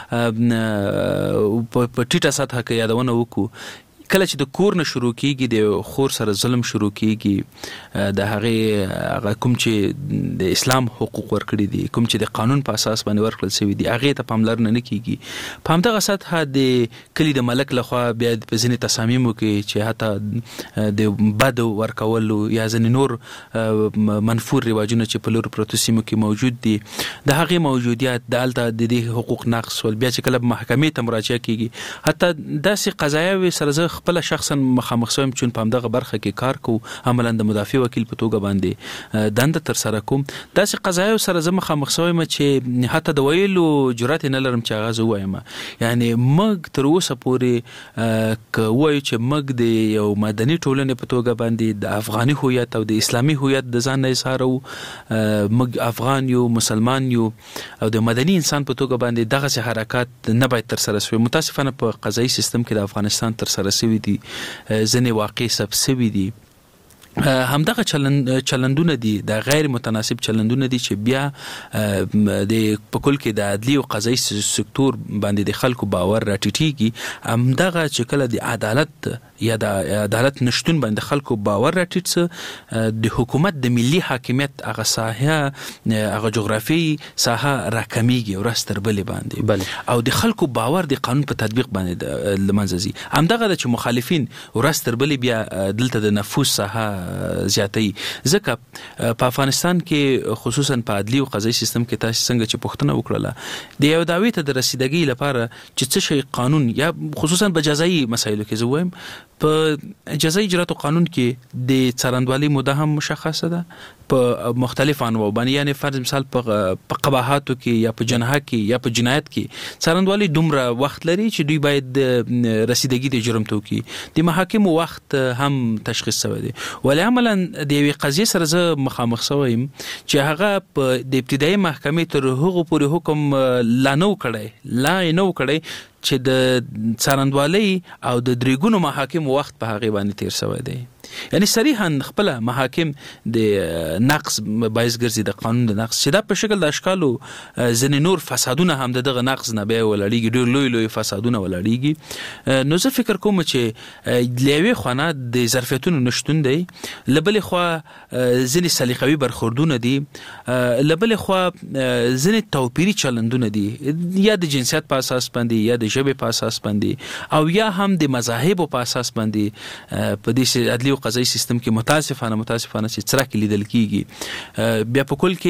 ډېره په ټیټه سطحه کې یادونه وکړو، کله چې د کور نه شروع کیږي د خور سره ظلم شروع کیږي، د هغه کوم چې د اسلام حقوق ورکړي دي، کوم چې د قانون په اساس باندې ورکړل شوی دي، هغه ته پاملرنه نه کیږي. په همدغه سطحه د کلی د ملک لخوا بیا په ځینې تصامیمو کې چې حتی د بد ورکولو یا ځینې نور منفور رواجونه چې په لورو پروتو سیمو کې موجود دي، د هغې موجودیت دلته د دې حقوق نقض ول، بیا چې کله محکمې ته مراجعه کیږي، حتی داسې قضایاوې سره زه خپل شخصا مخامخ شوم چې په همدغه برخه کې کار کوم، عملاً د مدافع وکیل په توګه باندې دنده تر سره کوم. داسې قضایو سره زه مخامخ شوم چې حتی د ویلو جرأت نه لرم چې هغه زه وایم. یعنی موږ تر اوسه پورې که وایو چې موږ د یو مدني ټولنې په توګه باندې د افغاني هویت او د اسلامي هویت د ځان نه اظهارو، موږ افغان یو، مسلمان یو او د مدني انسان په توګه باندې دغه حرکات نه باید تر سره شي. متاسفانه په قضایي سیستم کې د افغانستان تر سره شوي دي، ځینې واقع ثبت شوي دي. همدغه چلند چلندونه دي د غیر متناسب چلندونه دي چې بیا د په کل کې د عدلي او قضایي سکتور باندې د خلکو باور راټیټيږي. همدغه چې کله د عدالت یا د عدالت نشټون باندې خلکو باور راټیټ څه د حکومت د ملي حاکمیت هغه ساحه هغه جغرافي ساحه راکميږي ورستر بلې باندې بل. او د خلکو باور د قانون په تطبیق باندې لمنځي. همدغه چې مخالفین ورستر بلې بیا دلته د نفوذ ساحه زیاتې. ځکه په افغانستان کې خصوصا په عدلي او قضایي سیستم کې تاسو څنګه چې پوښتنه وکړه د یو دعوی ته د رسیدګۍ لپاره چې څه شی قانون یا خصوصا په جزایي مسایلو کې زه وایم په جزایي اجراتو قانون کې د څارندوالۍ موده هم مشخصه ده په مختلف انواع باندې. یعنی فرض مثال په قباحاتو کې یا په جنحه کې یا په جنایت کې څارندوالۍ دومره وخت لري چې دوی باید رسیدګي د جرم تو کې د محاکمو وخت هم تشخیص شوی دی. ولې عملاً د یوې قضیې سره زه مخامخ شوم چې هغه په د ابتدایي محکمې تر هغه پورې حکم لا نو کړی لا نو کړی چې د څارندوالۍ او د درېګونو محاکم وخت په هغه باندې تیر شوی دی. یعنی صریحا خپل محاکم د نقص باعث ګرځي د قانون د نقص چې دا په شکل د اشکالو ځنې نور فسادونه هم دغه نقص نه به ولړيږي، ډېر لوی لوی فسادونه ولړيږي. نو زه فکر کوم چې لوي خانه د ظرفیتونو نشټون دی، لبلې خو ځنې سلیقوي برخوردونه دي، لبلې خو ځنې توپیری چلندونه دي یا د جنسیت په اساس باندې یا د ژبې په اساس باندې او یا هم د مذاهب په اساس باندې په دې عدلي او قضایي سیستم کې متاسفانه متاسفانه چې څرک لیدل کیږي. بیا په کل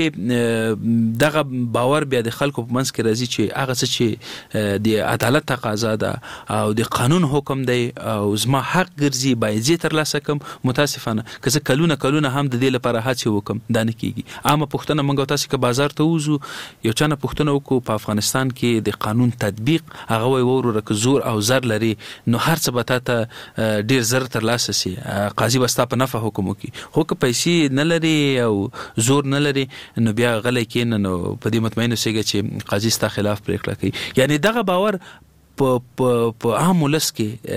کې دغه باور بیا د خلکو په منځ کې راځي چې هغه څه چې د عدالت تقاضا ده او د قانون حکم دی او زما حق ګرځي باید زه ترلاسه کوم. متاسفانه که زه کلونه کلونه هم د دې لپاره هڅه وکم دا نه کیږي. عامه پښتنه منګو تاسو که بازار ته وځو یو چانه پښتنه وکړو په افغانستان کې د قانون تطبیق هغه وای وروره که زور او زر لري نو هر څه به تاسو ډیر زر ترلاسه سي، قاضي بستا په نفع حکم وکي. خو که پیسې نه لري او زور نه لري نو بیا غلې کین نو په دې مطمئن اوسئ چې قاضي ستا خلاف پریکړه کوي. یعنی دغه باور په په په عام ولس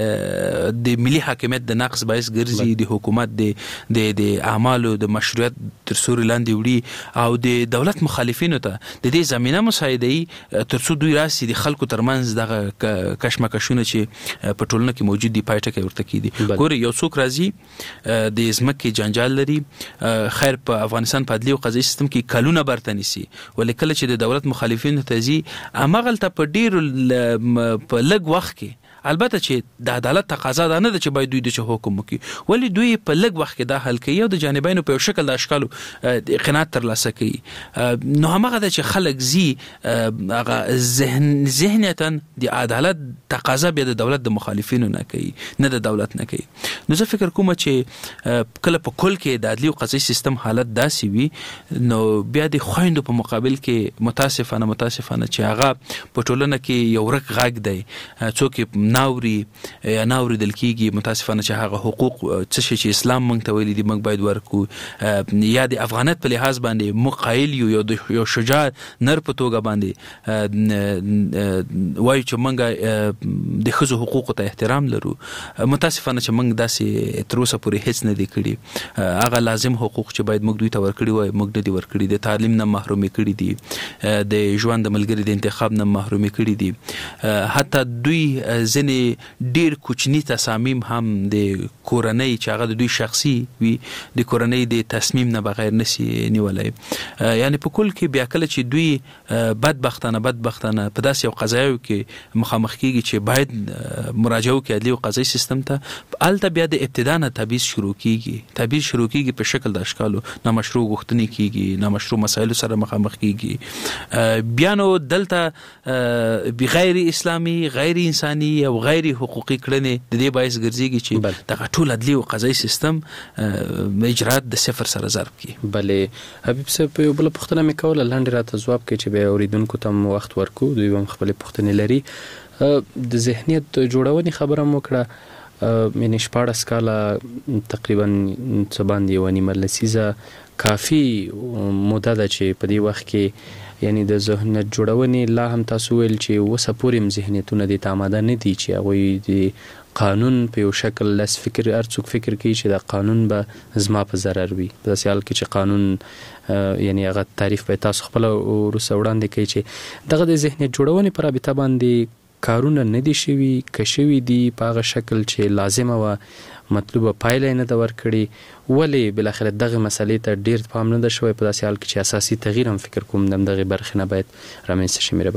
کې د ملي حاکمیت د نقص باعث ګرځي، د حکومت د د د اعمالو د مشروعیت تر سوري لاندې وړي او د دولت مخالفینو ته د دې زمينه مساعدهي تر څو دوی راسي د خلکو ترمنځ دغه کشمکشونه چې په ټولنه کې موجود دي پایټه کې ورته کیدي. ګوري یو څوک راځي د ازمکه جنجال لري، خیر په افغانستان په عدلي او قضایي سیستم کې کلونه برتني سي، ولې کله چې د دولت مخالفینو ته زی امغلته په ډیر په لږ وخت کې البته چې د عدالت تقاضا ده نه ده چې باید دوی د حکم وکړي، ولی دوی په لږ وخت کې دا حل کوي او د جانبینو په شکل د اشکالو قناعت ترلاسه کوي. نو همغه ده چې خلک زی هغه ذهن ذهنیتا د عدالت تقاضا به د دولت د مخالفینو نه کوي نه د دولت نه کوي. نو زه فکر کوم چې کله په کل کې د عدلي او قضایي سیستم حالت داسي وي نو بیا د خويندو په مقابل کې متاسفانه متاسفانه چې هغه په ټولنه کې یو رک غږ دی څوک ناوري یا ناوري دل کیږي. متاسفانه چې هغه حقوق څه شي چې اسلام موږ ته ویلي دي موږ باید ورکو، یا د افغانیت په لحاظ باندې مقایل یو یو شجاع نر په توګه باندې وایي چې موږ د ښځو حقوقو ته احترام لرو. متاسفانه چې موږ داسې تر اوسه پورې هیڅ نه دی کړی. هغه لازم حقوق چې باید موږ دوی ته ورکړي وای موږ نه دي ورکړي. د تعلیم نه محرومي کړي دي، د ژوند د ملګري د انتخاب نه محرومي کړي دي، حتی دوی ځنې ډیر کوچنی تصامیم هم د کورنۍ چې هغه د دوی شخصي وي د کورنۍ د تصمیم نه بغیر نسی نیولای. یعنی په کل کې بیا کله چې دوی بدبختانه بدبختانه په داسې یو قضایو کې مخامخ کیږي چې باید مراجعه وکړي عدلي او قضایي سیستم ته، البته بیا د ابتدا نه تبعیض شروع کیږي تبعیض شروع کیږي په شکل د اشکالو نامشروع غوښتنې کیږي، نامشروع مسایل سره مخامخ کیږي. بیا نو دلته بغیر اسلامي غیر انساني او غیر حقوقي کړنې د دې باعث ګرځيږي چې دغه ټول عدلي او قضایي سیستم اجرات د صفر سره ضرب کړي. بلې حبیب صاحب یو بل پوښتنه مې کوله لاندې راته ځواب کوي چې به اوریدونکو ته وخت ورکو دوی هم خپل پوښتنې لري. د ذهنیت جوړونې خبره مو کړه یعنی شپاړس کاله تقریبا څه باندې یوه نیمه لسیزه کافي موده ده چې په دې وخت کې یعنی د ذهنیت جوړونې لا هم تاسو ویل چې اوسه پورې هم ذهنیتونه دې ته آماده نه دي چې هغوی د قانون په یو شکل لس فکر هر څوک فکر کوي چې د قانون به زما په ضرر وي په داسې حال کې چې قانون یعنی هغه تعریف به تاسو خپله وروسته وړاندې کوي چې دغه د ذهنیت جوړونې په رابطه باندې کارونه نه دي شوي که شوي دي په هغه شکل چې لازمه وه مطلوبه پایله یې نه ده ورکړې ولې بالاخره دغه مسلې ته ډېر پام نه ده شوی په داسې حال کې چې اساسي تغییر هم فکر کوم د همدغې برخې نه باید رامنځته شي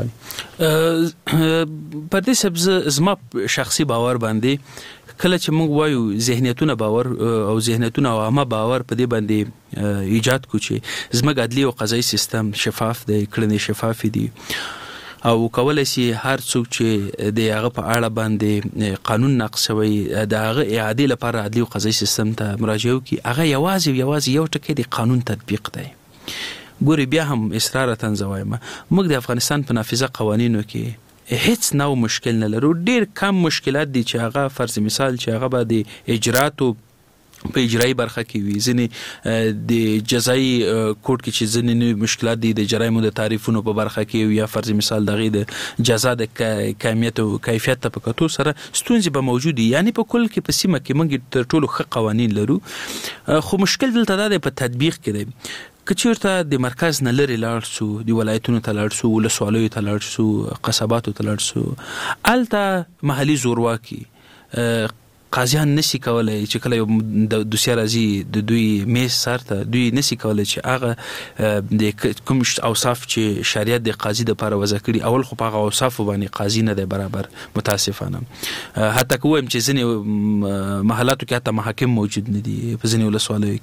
مهرباني. پردیس صاحب زما شخصي باور باندې کله چې موږ وایو ذهنیتونه باور او ذهنیتونه او عامه باور په دې باندې ایجاد کو چې زموږ عدلي او قضایي سیستم شفاف دی کړنې شفافې دي او کولای شي هر څوک چې د هغه په اړه باندې قانون نقض شوی د هغه اعادې لپاره عدلي او قضایي سیستم ته مراجعه وکړي هغه یوازې یوازې یو ټکی د قانون تطبیق دی. ګوري بیا هم اصرارتاً زه وایم موږ د افغانستان په نافذه قوانینو کې هیڅ نو مشکل نه لرو. ډېر کم مشکلات دي چې هغه فرض مثال چې هغه به د اجراتو په اجرایي برخه کې وي ځینې د جزایي کوډ کې چې ځینې مشکلات دي د جرایمو د تعریفونو په برخه کې یا فرض مثال دغه د جزا د کمیت او کیفیت په کتو سره ستونزې به موجودي یعنی په کل کې په سیمه کې موږ تر ټولو ښه قوانین لرو خو مشکل دلته دا په تطبیق کې دی. که چیرته د مرکز نه لرې لاړ سو د ولایتونو ته لاړ سو ولسوالیو ته لاړ سو قصباتو ته لاړ سو هلته محلي زورواکي قاضیان نشي کولای چې کله یو د دوسیه راځي د دوی میز سر ته دوی نشي کولای چې هغه د کوم اوصاف چې شریعت د قاضي دپاره وضع کړي اول خو په هغه اوصافو باندې قاضي نه دی برابر متاسفانه حتی که ووایم چې ځینې محلاتو کې حتی محاکم موجود نه دي په ځینې ولسوالیو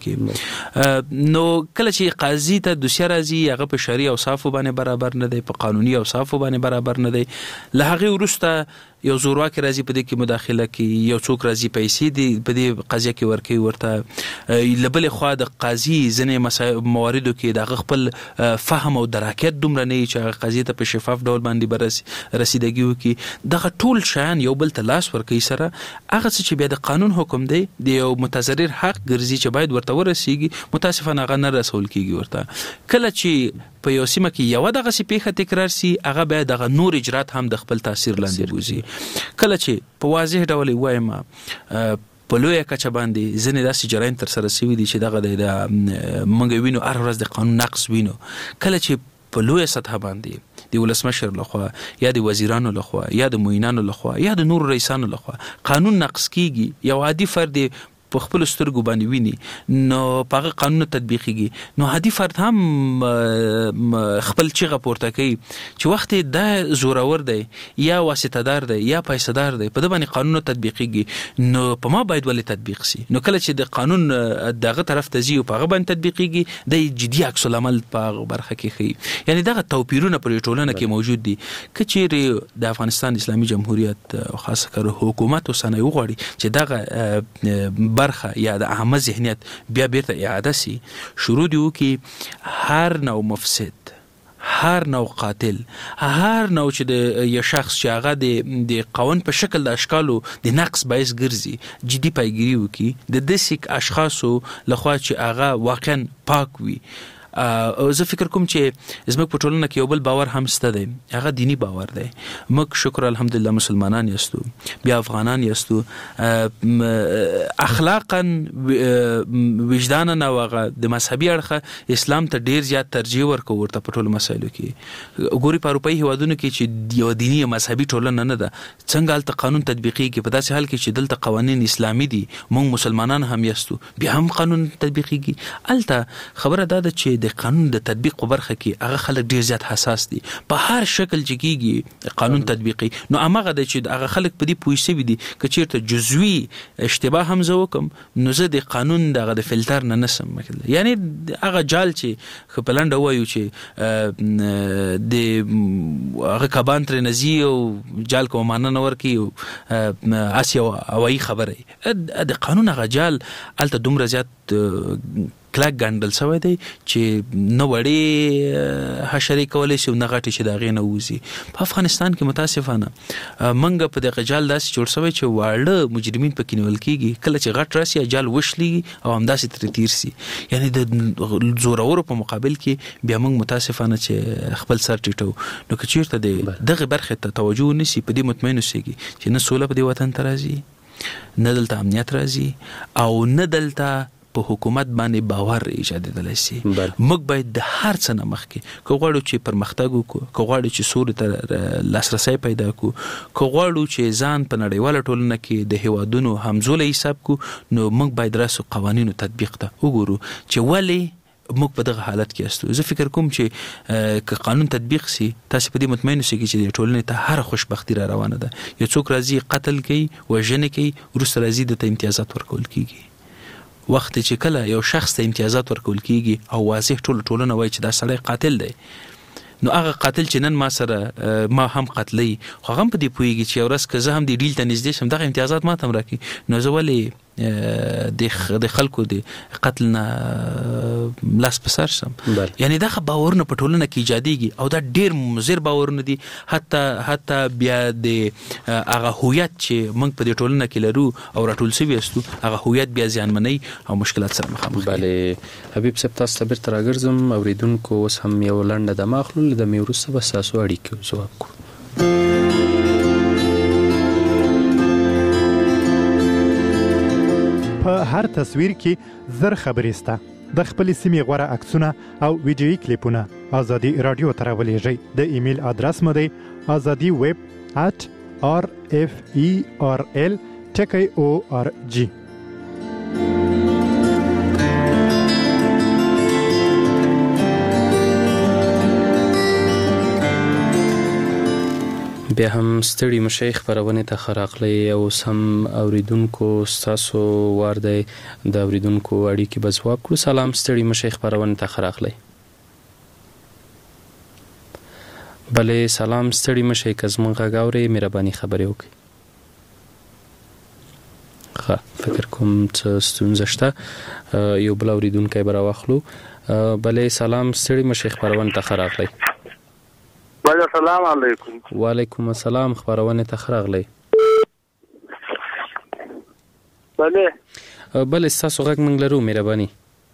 کې نو کله چې قاضي ته دوسیه راځي هغه په شرعي اوصافو باندې برابر نه دی په قانوني اوصافو باندې برابر نه دی له هغې وروسته یو زورواکي راځي په دې کې مداخله کوي یو څوک راځي پیسې دي په دې قضیه کې ورکوي ورته له بلې خوا د قاضي ځینې مواردو کې د هغه خپل فهم او دراکت دومره نه وي چې هغه قضیې ته په شفاف ډول باندې به رسیدګي وکړي دغه ټول شیان یو بل ته لاس ورکوي سره هغه څه چې بیا د قانون حکم دی د یو متضرر حق ګرځي چې باید ورته ورسیږي متاسفانه هغه نه رسول کیږي ورته کله چې په یو سیمه کې یو دغه سي پیښه تکرار سي هغه به دغه نور اجرات هم د خپل تاثیر لاندې بوزي کله چې په واضح ډول وایم په لویه کچه باندې ځینې داسې جرایم ترسره شوي دي چې دغه د موږ وینو هر ورځ د قانون نقض وینو کله چې په لویه سطح باندې د ولسمشر لخوا یا د وزیرانو لخوا یا د معینانو لخوا یا د نور رئیسانو لخوا قانون نقض کیږي یو عادي فرد په خپل سترګو باندې ویني نو په هغه قانون تطبیقیږي نو عادي فرد هم خپل چیغه پورته کوي چې وخت د زورور دی یا واسطه دار دی یا پیسې دار دی په دې باندې قانون تطبیقیږي نو په ما باید ولې تطبیق سي نو کله چې د قانون دغه طرف ته ځي او په هغه باندې تطبیقیږي د جدي عکس العمل په برخه کې ښیي یعنی دغه توپیرونه پر ټولنه کې موجود دي که چیرې د افغانستان اسلامي جمهوریت او خاصه کر حکومت اوسنۍ وغواړي چې دغه برخه یا د عامه ذهنیت بیا بیرته اعاده سي شروع دی وکړي هر نوع مفسد هر نوع قاتل هر نوع چې د یو شخص چې هغه د د قانون په شکل د اشکالو د نقص باعث ګرځي جدي پیګیری وکړي د داسې اشخاصو لخوا چې هغه واقعا پاک وي او زه فکر کوم چې زموږ په ټولنه کې یو بل باور هم شته دی هغه دینی باور دی موږ شکر الحمدلله مسلمانان یاستو بیا افغانان یاستو اخلاقا وجدانا او هغه د مذهبي اړخه اسلام ته ډیر زیات ترجیح ورکوي ورته په ټولو مسایلو کې ګوري په اروپایي هیوادونو کې چې یو دینی مذهبي ټولنه نه ده څنګه هلته قانون تطبیقیږي په داسې حال کې چې دلته قوانین اسلامي دي موږ مسلمانان هم یاستو بیا هم قانون تطبیقیږي هلته خبره دا ده چې د قانون د تطبیق په برخه کې هغه خلک ډیر زیات حساس دي په هر شکل چې کیږي قانون تطبیقي. نو هغه د چې هغه خلک په دې پوه شوي دي که چیرته جزوي اشتباه هم زه وکم نو زه د قانون دغه د فلټر نه نسم مکل. یعنی هغه جال چې خپلنده وایو چې د هغه کبان تر نزي او جال کوم معنا نه ورکی اسیا اوای خبره د قانون هغه جال الته دومره زیات کلاک ګاندل سوی دی چې نو وړي حشرې کولای شي نه غټي چې دا غي نه وځي. په افغانستان کې متاسفانه منګه په دغه جال داسې جوړ شوی چې واړه مجرمین پکې نیول کیږي کله چې غټ راسي جال وشلي او همداسې تر تیر سي. یعنی د زورورو په مقابل کې بیا موږ متاسفانه چې خپل سر ټیټو نو که چیرته دغه برخه ته توجه نشي په دې مطمئن اوسېږي چې نه سوله په دې وطن ته راځي نه دلته امنیت راځي او نه دلته په حکومت باندې باور ایجادېدلی شي. موږ باید د هر څه نه مخکې که غواړو چې پرمختګ وکړو که غواړو چې سولې ته لاسرسی پیدا کړو که غواړو چې ځان په نړیواله ټولنه کې د هیوادونو همزولی حساب کړو نو موږ باید راسو قوانینو تطبیق ته وګورو چې ولې موږ په دغه حالت کې استو. زه فکر کوم چې که قانون تطبیق سي تاسو په دې مطمئن اوسئ چې د ټولنې ته هر خوشبختی را روانه ده. یو څوک راځي قتل کوي وژنې کوي وروسته راځي د ته امتیازات ورکول کیږي. وخت چې کله یو شخص ته امتیازات ورکول کیږي او واضح ټول ټولنه وایي چې دا سړی قاتل دی نو هغه قاتل چې نن ما سره ما هم قتلی خو هغه په دې پوهیږي چې یو ورځ که زه هم دې ډیل ته نږدې شم دغه امتیازات ما ته هم راکړي نو زه ولې د خلکو د قتل نه لاس په سر شم. یعنی دا باورونه په ټولنه کې ایجادېږي او دا ډېر مضر باورونه دي. حتی حتی بیا د هغه هویت چې موږ په دې ټولنه کې لرو او راټول شوي یاستو هغه هویت بیا زیانمنوي او مشکلات سره مخامخ. بله حبیب صاحب تاسو ته بیرته راګرځم. اورېدونکو اوس هم یو لنډه دمه اخلو له دمې وروسته به ستاسو اړیکې ځواب کړو. په هر تصویر کې زر خبرې سته. د خپل سیمې غوره عکسونه او ویډیویي کلیپونه ازادي رادیو ته راولېږئ. د ایمیل ادرس مو دی ازادي ویب at r f e r l ټکی o r g. بیا هم ستړي مشي خبرونه ته خراقلي او سم اوریدونکو تاسو وار دی د اوریدونکو اړیکې به جواب کړو. سلام ستړي مشي خبرونه ته خراقلي. بله سلام ستړي مشي کزمن غاوري مهرباني خبرې وکړئ. ښه فکر کوم چې ستونزه شته یو بل اوریدونکو به راوخلو. بله سلام ستړي مشي خبرونه ته خراقلي. بله السلام علیکم. وعلیکم السلام خبرونه ته خراغلی. بله بله تاسو غږ مونږ لرو مهرباني.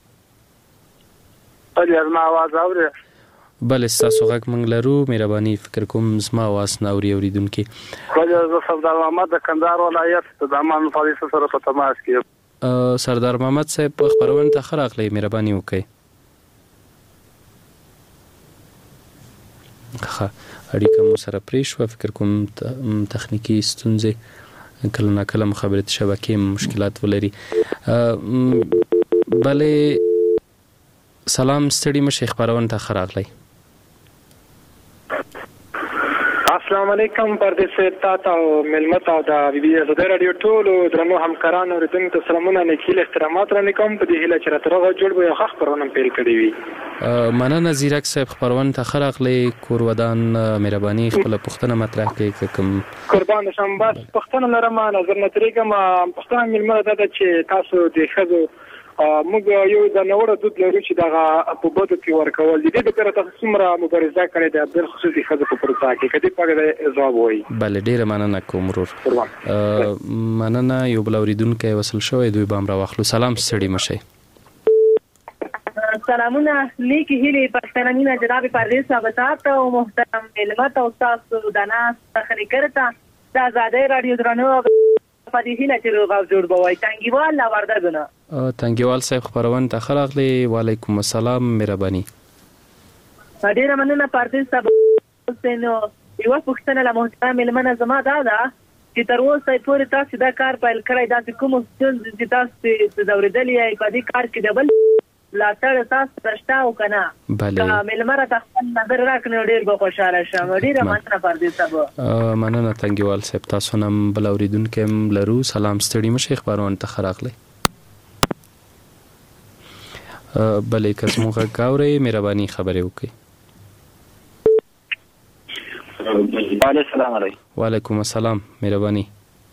بله زما आवाज اوري. بله تاسو غږ مونږ لرو مهرباني فکر کوم زما आवाज نه اوري اوریدونکو. بله زه سردار محمد د کندهار ولایت د امان فاریس سره په تماس کې. سردار محمد صاحب خبرونه ته خراغلی مهرباني وکړئ. ښه اړیکه مو سره پرې شوه. فکر کوم تخنیکی ستونزې کله نه کله مخابراتي شبکې مشکلات ولري. بله سلام ستړي مشي خبرونه ته خراغلی. السلام علیکم پردیس تاته او ملمت او د بي بي ازادي رادیو ټولو درنو همکارانو اوریدونکو ته سلامونه نیکیل احترامات را نکوم. په دې هیله چې راته غو جوړ به یو ښه خبرونه پیل کړی وي. مننه زیرک صاحب خبرونه ته خراغلی. کور ودان مهرباني خپل پښتنه مطرح کې کوم قربان شم. بس پښتنه لرم نظر نه ترېګم پښتنه ملمت ده چې تاسو د خزو موږ یو د نوړو دود لرو چې دغه په بده کې ورکول دي. د لپاره تاسو څومره مبارزه کړې ده د خصوصي خزو په پروسه کې کدي پاره ځواب وایي. بله ډیره مننه کوم ورور. مننه یو بل اوریدونکو وصل شوی دوی بام را واخلو. سلام ستړي مشي. سلامونه لیکي هلي پښتنامینه جناب پردیس صاحب تاسو او محترم ملمت او تاسو د ناس تخنی کرتا د آزادۍ رادیو درنو په دې هیله چې روغ جوړ بوي. تنګیوال لا وردګنه تنګیوال صاحب خبرونه ته خراغلی. وعلیکم السلام مهرباني. ډیره مننه پردیس صاحب. نو یو پښتنه له محترم ملمنه زما دا ده چې تر اوسه پورې تاسو دا کار پیل کړی دا کوم څه چې تاسو د اوریدلې په دې کار کې د بل ملاتړ تاسو رښتا او کنه بله ملمره تاسو نظر راکړو ډیر به خوشاله شم ډیر مننه پردیس صاحب مننه تنګیوال صاحب تاسو نم بل اوریدونکو هم لرو سلام ستړي مشه خبرونه ته خراغلی بلې کس موږ غاوري مهرباني خبرې وکړئ السلام علیکم وعلیکم السلام مهرباني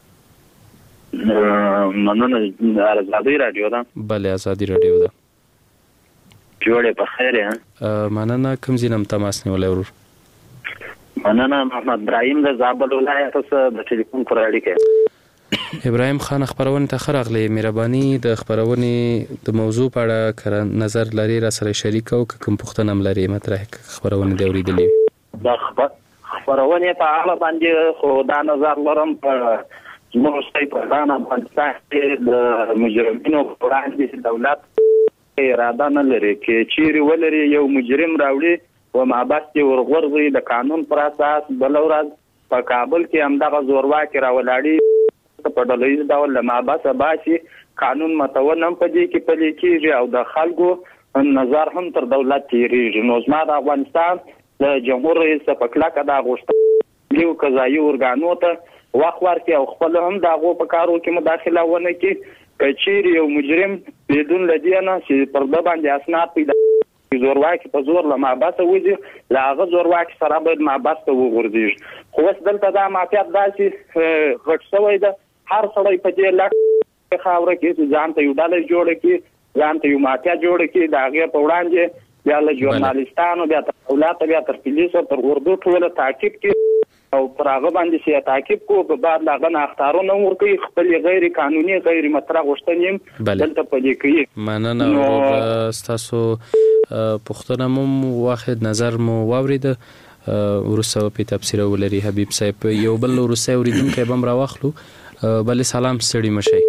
مننه آزادی رادیو ده بله آزادی رادیو ده جوړه په خیر ها مننه کوم ځینم تماس نیولای ورور مننه محمد ابراهیم د زابل ولایت څخه د ټلیفون پر اړیکه ابراهیم خان خبرونه ته خراغلی مهرباني د خبرونه د موضوع په اړه نظر لري را سره شریک او کوم پوښتنه هم لري مطرح خبرونه دی اوریدلې دا خبر خبرونه په اړه باندې خو دا نظر لرم په زموږ په اړه باندې د مجرمینو وړاندې دولت اراده نه لري چې چیرې ولري یو مجرم راوړي و محبس کې ورغورځي د قانون پر اساس بل ورځ په کابل کې همدغه زورواکي راولاړي په ډلهیز ډول له محبس باسي قانون متون هم په دې کې پلي کېږي او د خلکو نظر هم تر دولت تیریږي نو زما د افغانستان د جمهور رئیس په کلاکه دا غوښتنه یو قضایي ارګانو ته وخت ورکړي او خپل هم د هغو په کارو کې مداخله ونه کړي که چیرې یو مجرم بدون له دې نه چې پر ده باندې اسناد پیدا زورواکي په زور له محبسه وځي له هغه زورواکي سره باید محبس ته وغورځېږي خو اوس دلته دا مافیات داسې غټ شوی ده هر سړی په دې لټ خاوره کې چې ځان ته یو ډله جوړه کړي ځان ته یو مافیا جوړه کړي د هغې په وړاندې بیا له ژورنالستانو بیا تر دولته بیا تر پولیسو تر اردو ټوله تعقیب کړي او پر هغه باندې چې تعقیب کو په بعد لا غن اختارونه ورکړي خپل غیر قانوني غیر مطرح غوښتنې دلته پدې کوي مننه او تاسو پښتنه مو واحد نظر مو واورید ورسره په تفسیر ولري حبیب صاحب یو بل ورسره اوریدونکو به را واخلو بل سلام ستړي مشي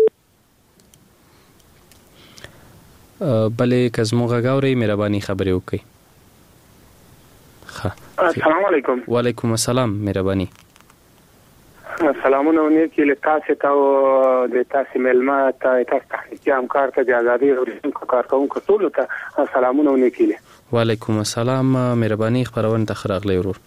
بلې کزمو غاوري مهرباني خبرې وکړئ السلام علیکم وعلیکم السلام مهرباني سلامونه ونیکي له تاسو ته د تاسو ملما ته تاسو تحقیقي همکار ته د ازادي ورونکو کارکونکو ټول ته سلامونه ونیکي وعلیکم السلام مهرباني خبرونه ته خراغلی ورور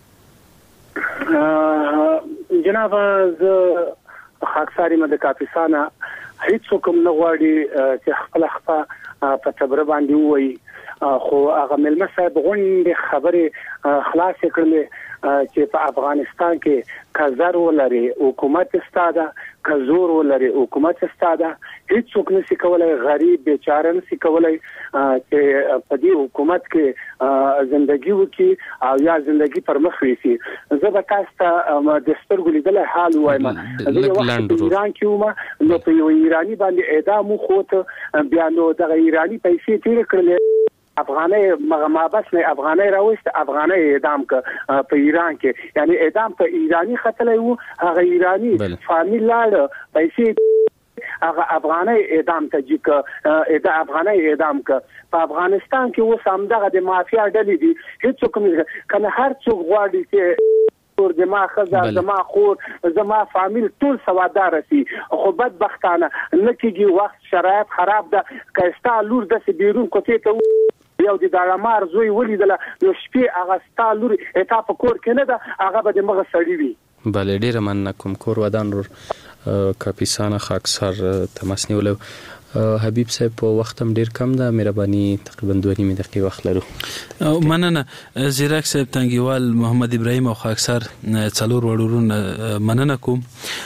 جناب ز خاکساری مده کاپیسانه هیڅ کوم نه غواړي چې خپل خپل په تبر باندې وایي خو هغه ملما صاحب غونډه خبره خلاص کړلې چې په افغانستان کې کزر ولري حکومت استاده کزور ولري حکومت استاده هیڅ څوک نشي کولای غریب بیچاره نشي کولای چې په دې حکومت کې ژوندۍ وکړي او یا ژوندۍ پر مخ ويسي زه به تاسو ته د سترګو لیدل حال وایم زه یو ایران کې وم نو په یو ایرانی باندې اعدام خوته بیا نو د ایرانی پیسې تیر کړل افغاني مغمابس نه افغاني راوست افغاني اعدام ک په ایران کې یعنی اعدام په ایرانی خطلې وو هغه ایرانی فامیل لاړ پیسې هغه افغاني اعدام ته جک اعدام افغاني اعدام ک په افغانستان کې و سمدغه د مافیا ډلې دي هیڅ کوم کنه هر څوک غواړي چې ور دما خزا زما خور زما فامیل ټول سوادار سي خو بدبختانه نکیږي وخت شرایط خراب ده کستا لور د بیرون کوټه ته یو د دالمار زوی ولیدله نو شپې هغه ستالور اته په کور کې نه ده هغه به د مغه سړی وي بله ډیره مننه کوم کور ودان ور کاپیسانه خاکسار تماس نیولو حبیب صاحب په وخت هم ډیر کم ده مهرباني تقریبا دوه نیمه دقیقې وخت لرو مننه زیراک صاحب تنګیوال محمد ابراهیم او خاکسار څلور وړورون مننه کوم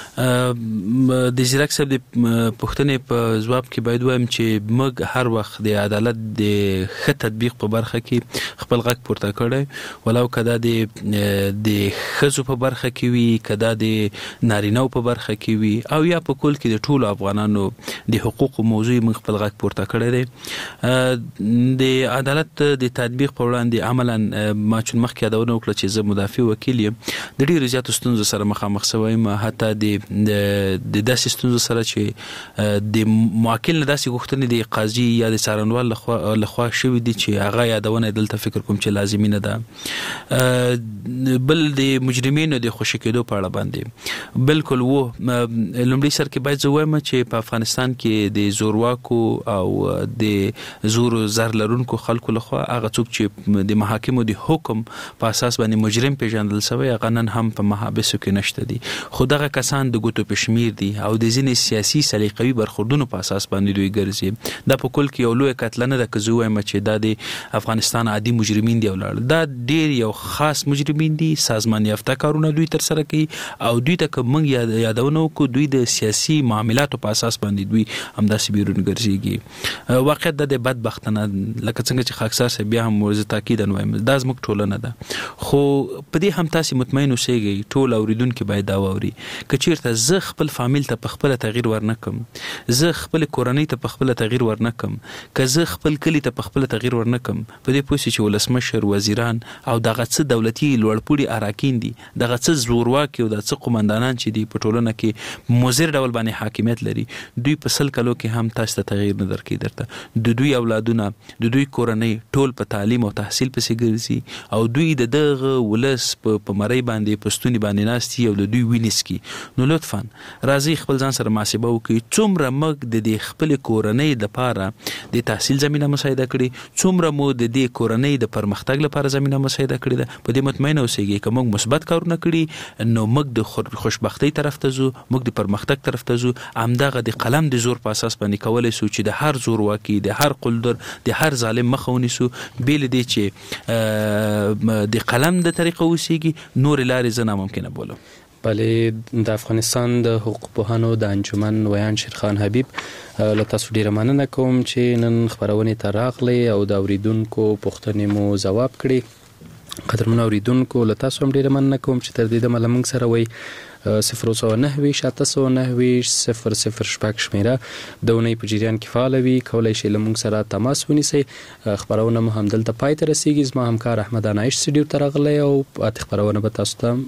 د زیراک صاحب د پښتنې په جواب کې باید وایم چې موږ هر وخت د عدالت د ښه تطبیق په برخه کې خپل غږ پورته کړی ولو کدا د د ښځو په برخه کې وي کدا د نارینه‌و په برخه کې وي او یا په کول کې د ټولو افغانانو د حقوقو موضوع موږ خپل غږ پورته کړی دی د عدالت د تطبیق په وړاندې عملاً ما چون مخکې یادونه وکړه چې زه مدافع وکیل یم د ډېرو زیاتو ستونزو سره مخامخ شوی یم حتی د د داسې ستونزو سره چې د موکل نه داسې غوښتنې د قاضي یا د څارنوال لخوا لخوا شوي دي چې هغه یادونه دلته فکر کوم چې لازمي نه ده بل د مجرمینو د خوشی کېدو په اړه باندې بالکل وو لومړی سر کې باید زه وایم چې په افغانستان کې د زورواکو او د زور زر لرونکو خلکو لخوا هغه څوک چې د محاکمو د حکم په اساس باندې مجرم پیژندل شوی هغه نن هم په محابسو کې نشته دي. خو دغه کسان د ګوتو په شمیر دي او د ځینې سیاسي سلیقوي برخوردونو په اساس باندې دوی ګرځي. دا په کل کې یو لوی کتله ده که زه وایم چې دا د افغانستان عادي مجرمین دی ولاړ. دا ډیر یو خاص مجرمین دي، سازمان یافته کارونه دوی تر سره کوي او دوی ته که موږ یادونه وکړو دوی د سیاسي معاملاتو په اساس باندې دوی همداسې بیرون ګرځېږي. واقعیت د بدبختانه لکه څنګه چې خاکسار صاحب بیا هم ورزه تاکید وایم دا زموږ ټولنه ده. خو په دې هم تاسو مطمئن اوسئ ټول اوریدونکو باید دا واوري که چیرته زه خپل فامیل ته په خپل تغییر ورنکم، زه خپل کورنۍ ته په خپل تغییر ورنکم، که زه خپل کلی ته په خپل تغییر ورنکم، په دې پوه چې ولسمشر، وزیران او دغه څه دولتي لوړپوړي اراکین دي، دغه څه زورواکي او دغه څه قومندانان چې دي په ټولنه کې مضر ډول باندې حاکمیت لري، دوی په سل کلو کې هم تاسو ته تغییر نه درکې درته. د دوی اولادونه، د دوی کورنۍ ټول په تعلیم او تحصیل پسې ګرځي او دوی د دغه ولس په مړی باندې پښتوني باندې ناستي او د دوی وینس کی. نو لطفا راځي خپل ځان سره محاسبه وکړي څومره موږ د دې خپل کورنۍ د پاره د تحصیل زمينه مساعده کړي، څومره مو د دې کورنۍ د پرمختګ لپاره زمينه مساعده کړي ده. په دې مطمئن اوسئ چې موږ مثبت کارونه کړي نو موږ د خوشبختی طرف ته ځو، موږ د پرمختګ طرف ته ځو. همدغه د قلم د زور په اساس باندې کولای شو چې د هر زور واکي، د هر قلدر، د هر ظالم مخه ونیسو. بیل دې چې د قلم د طریقه وسیږي نور لارې زه ناممکنه بولم. بلې د افغانستان د حقوق پوهانو د انجمن ویان شیرخان حبیب له تاسو ډیره مننه کوم چې نن خبرونه ته راغلی او د اوریدونکو پوښتنې مو ځواب کړي. قدرمن اوریدونکو له تاسو هم ډیره مننه کوم چې تر دې دمه موږ سره وای. صفر سو نهوي شاته سو نهوي صفر صفر شپږ شمیره د اونۍ په جریان کې فعال وي، کولای شئ له موږ سره تماس ونیسئ. خبرونه مو هم دلته پای ته رسیږي. زما همکار احمد انایش سټډیو ته راغلی او پاتې خبرونه به تاسو ته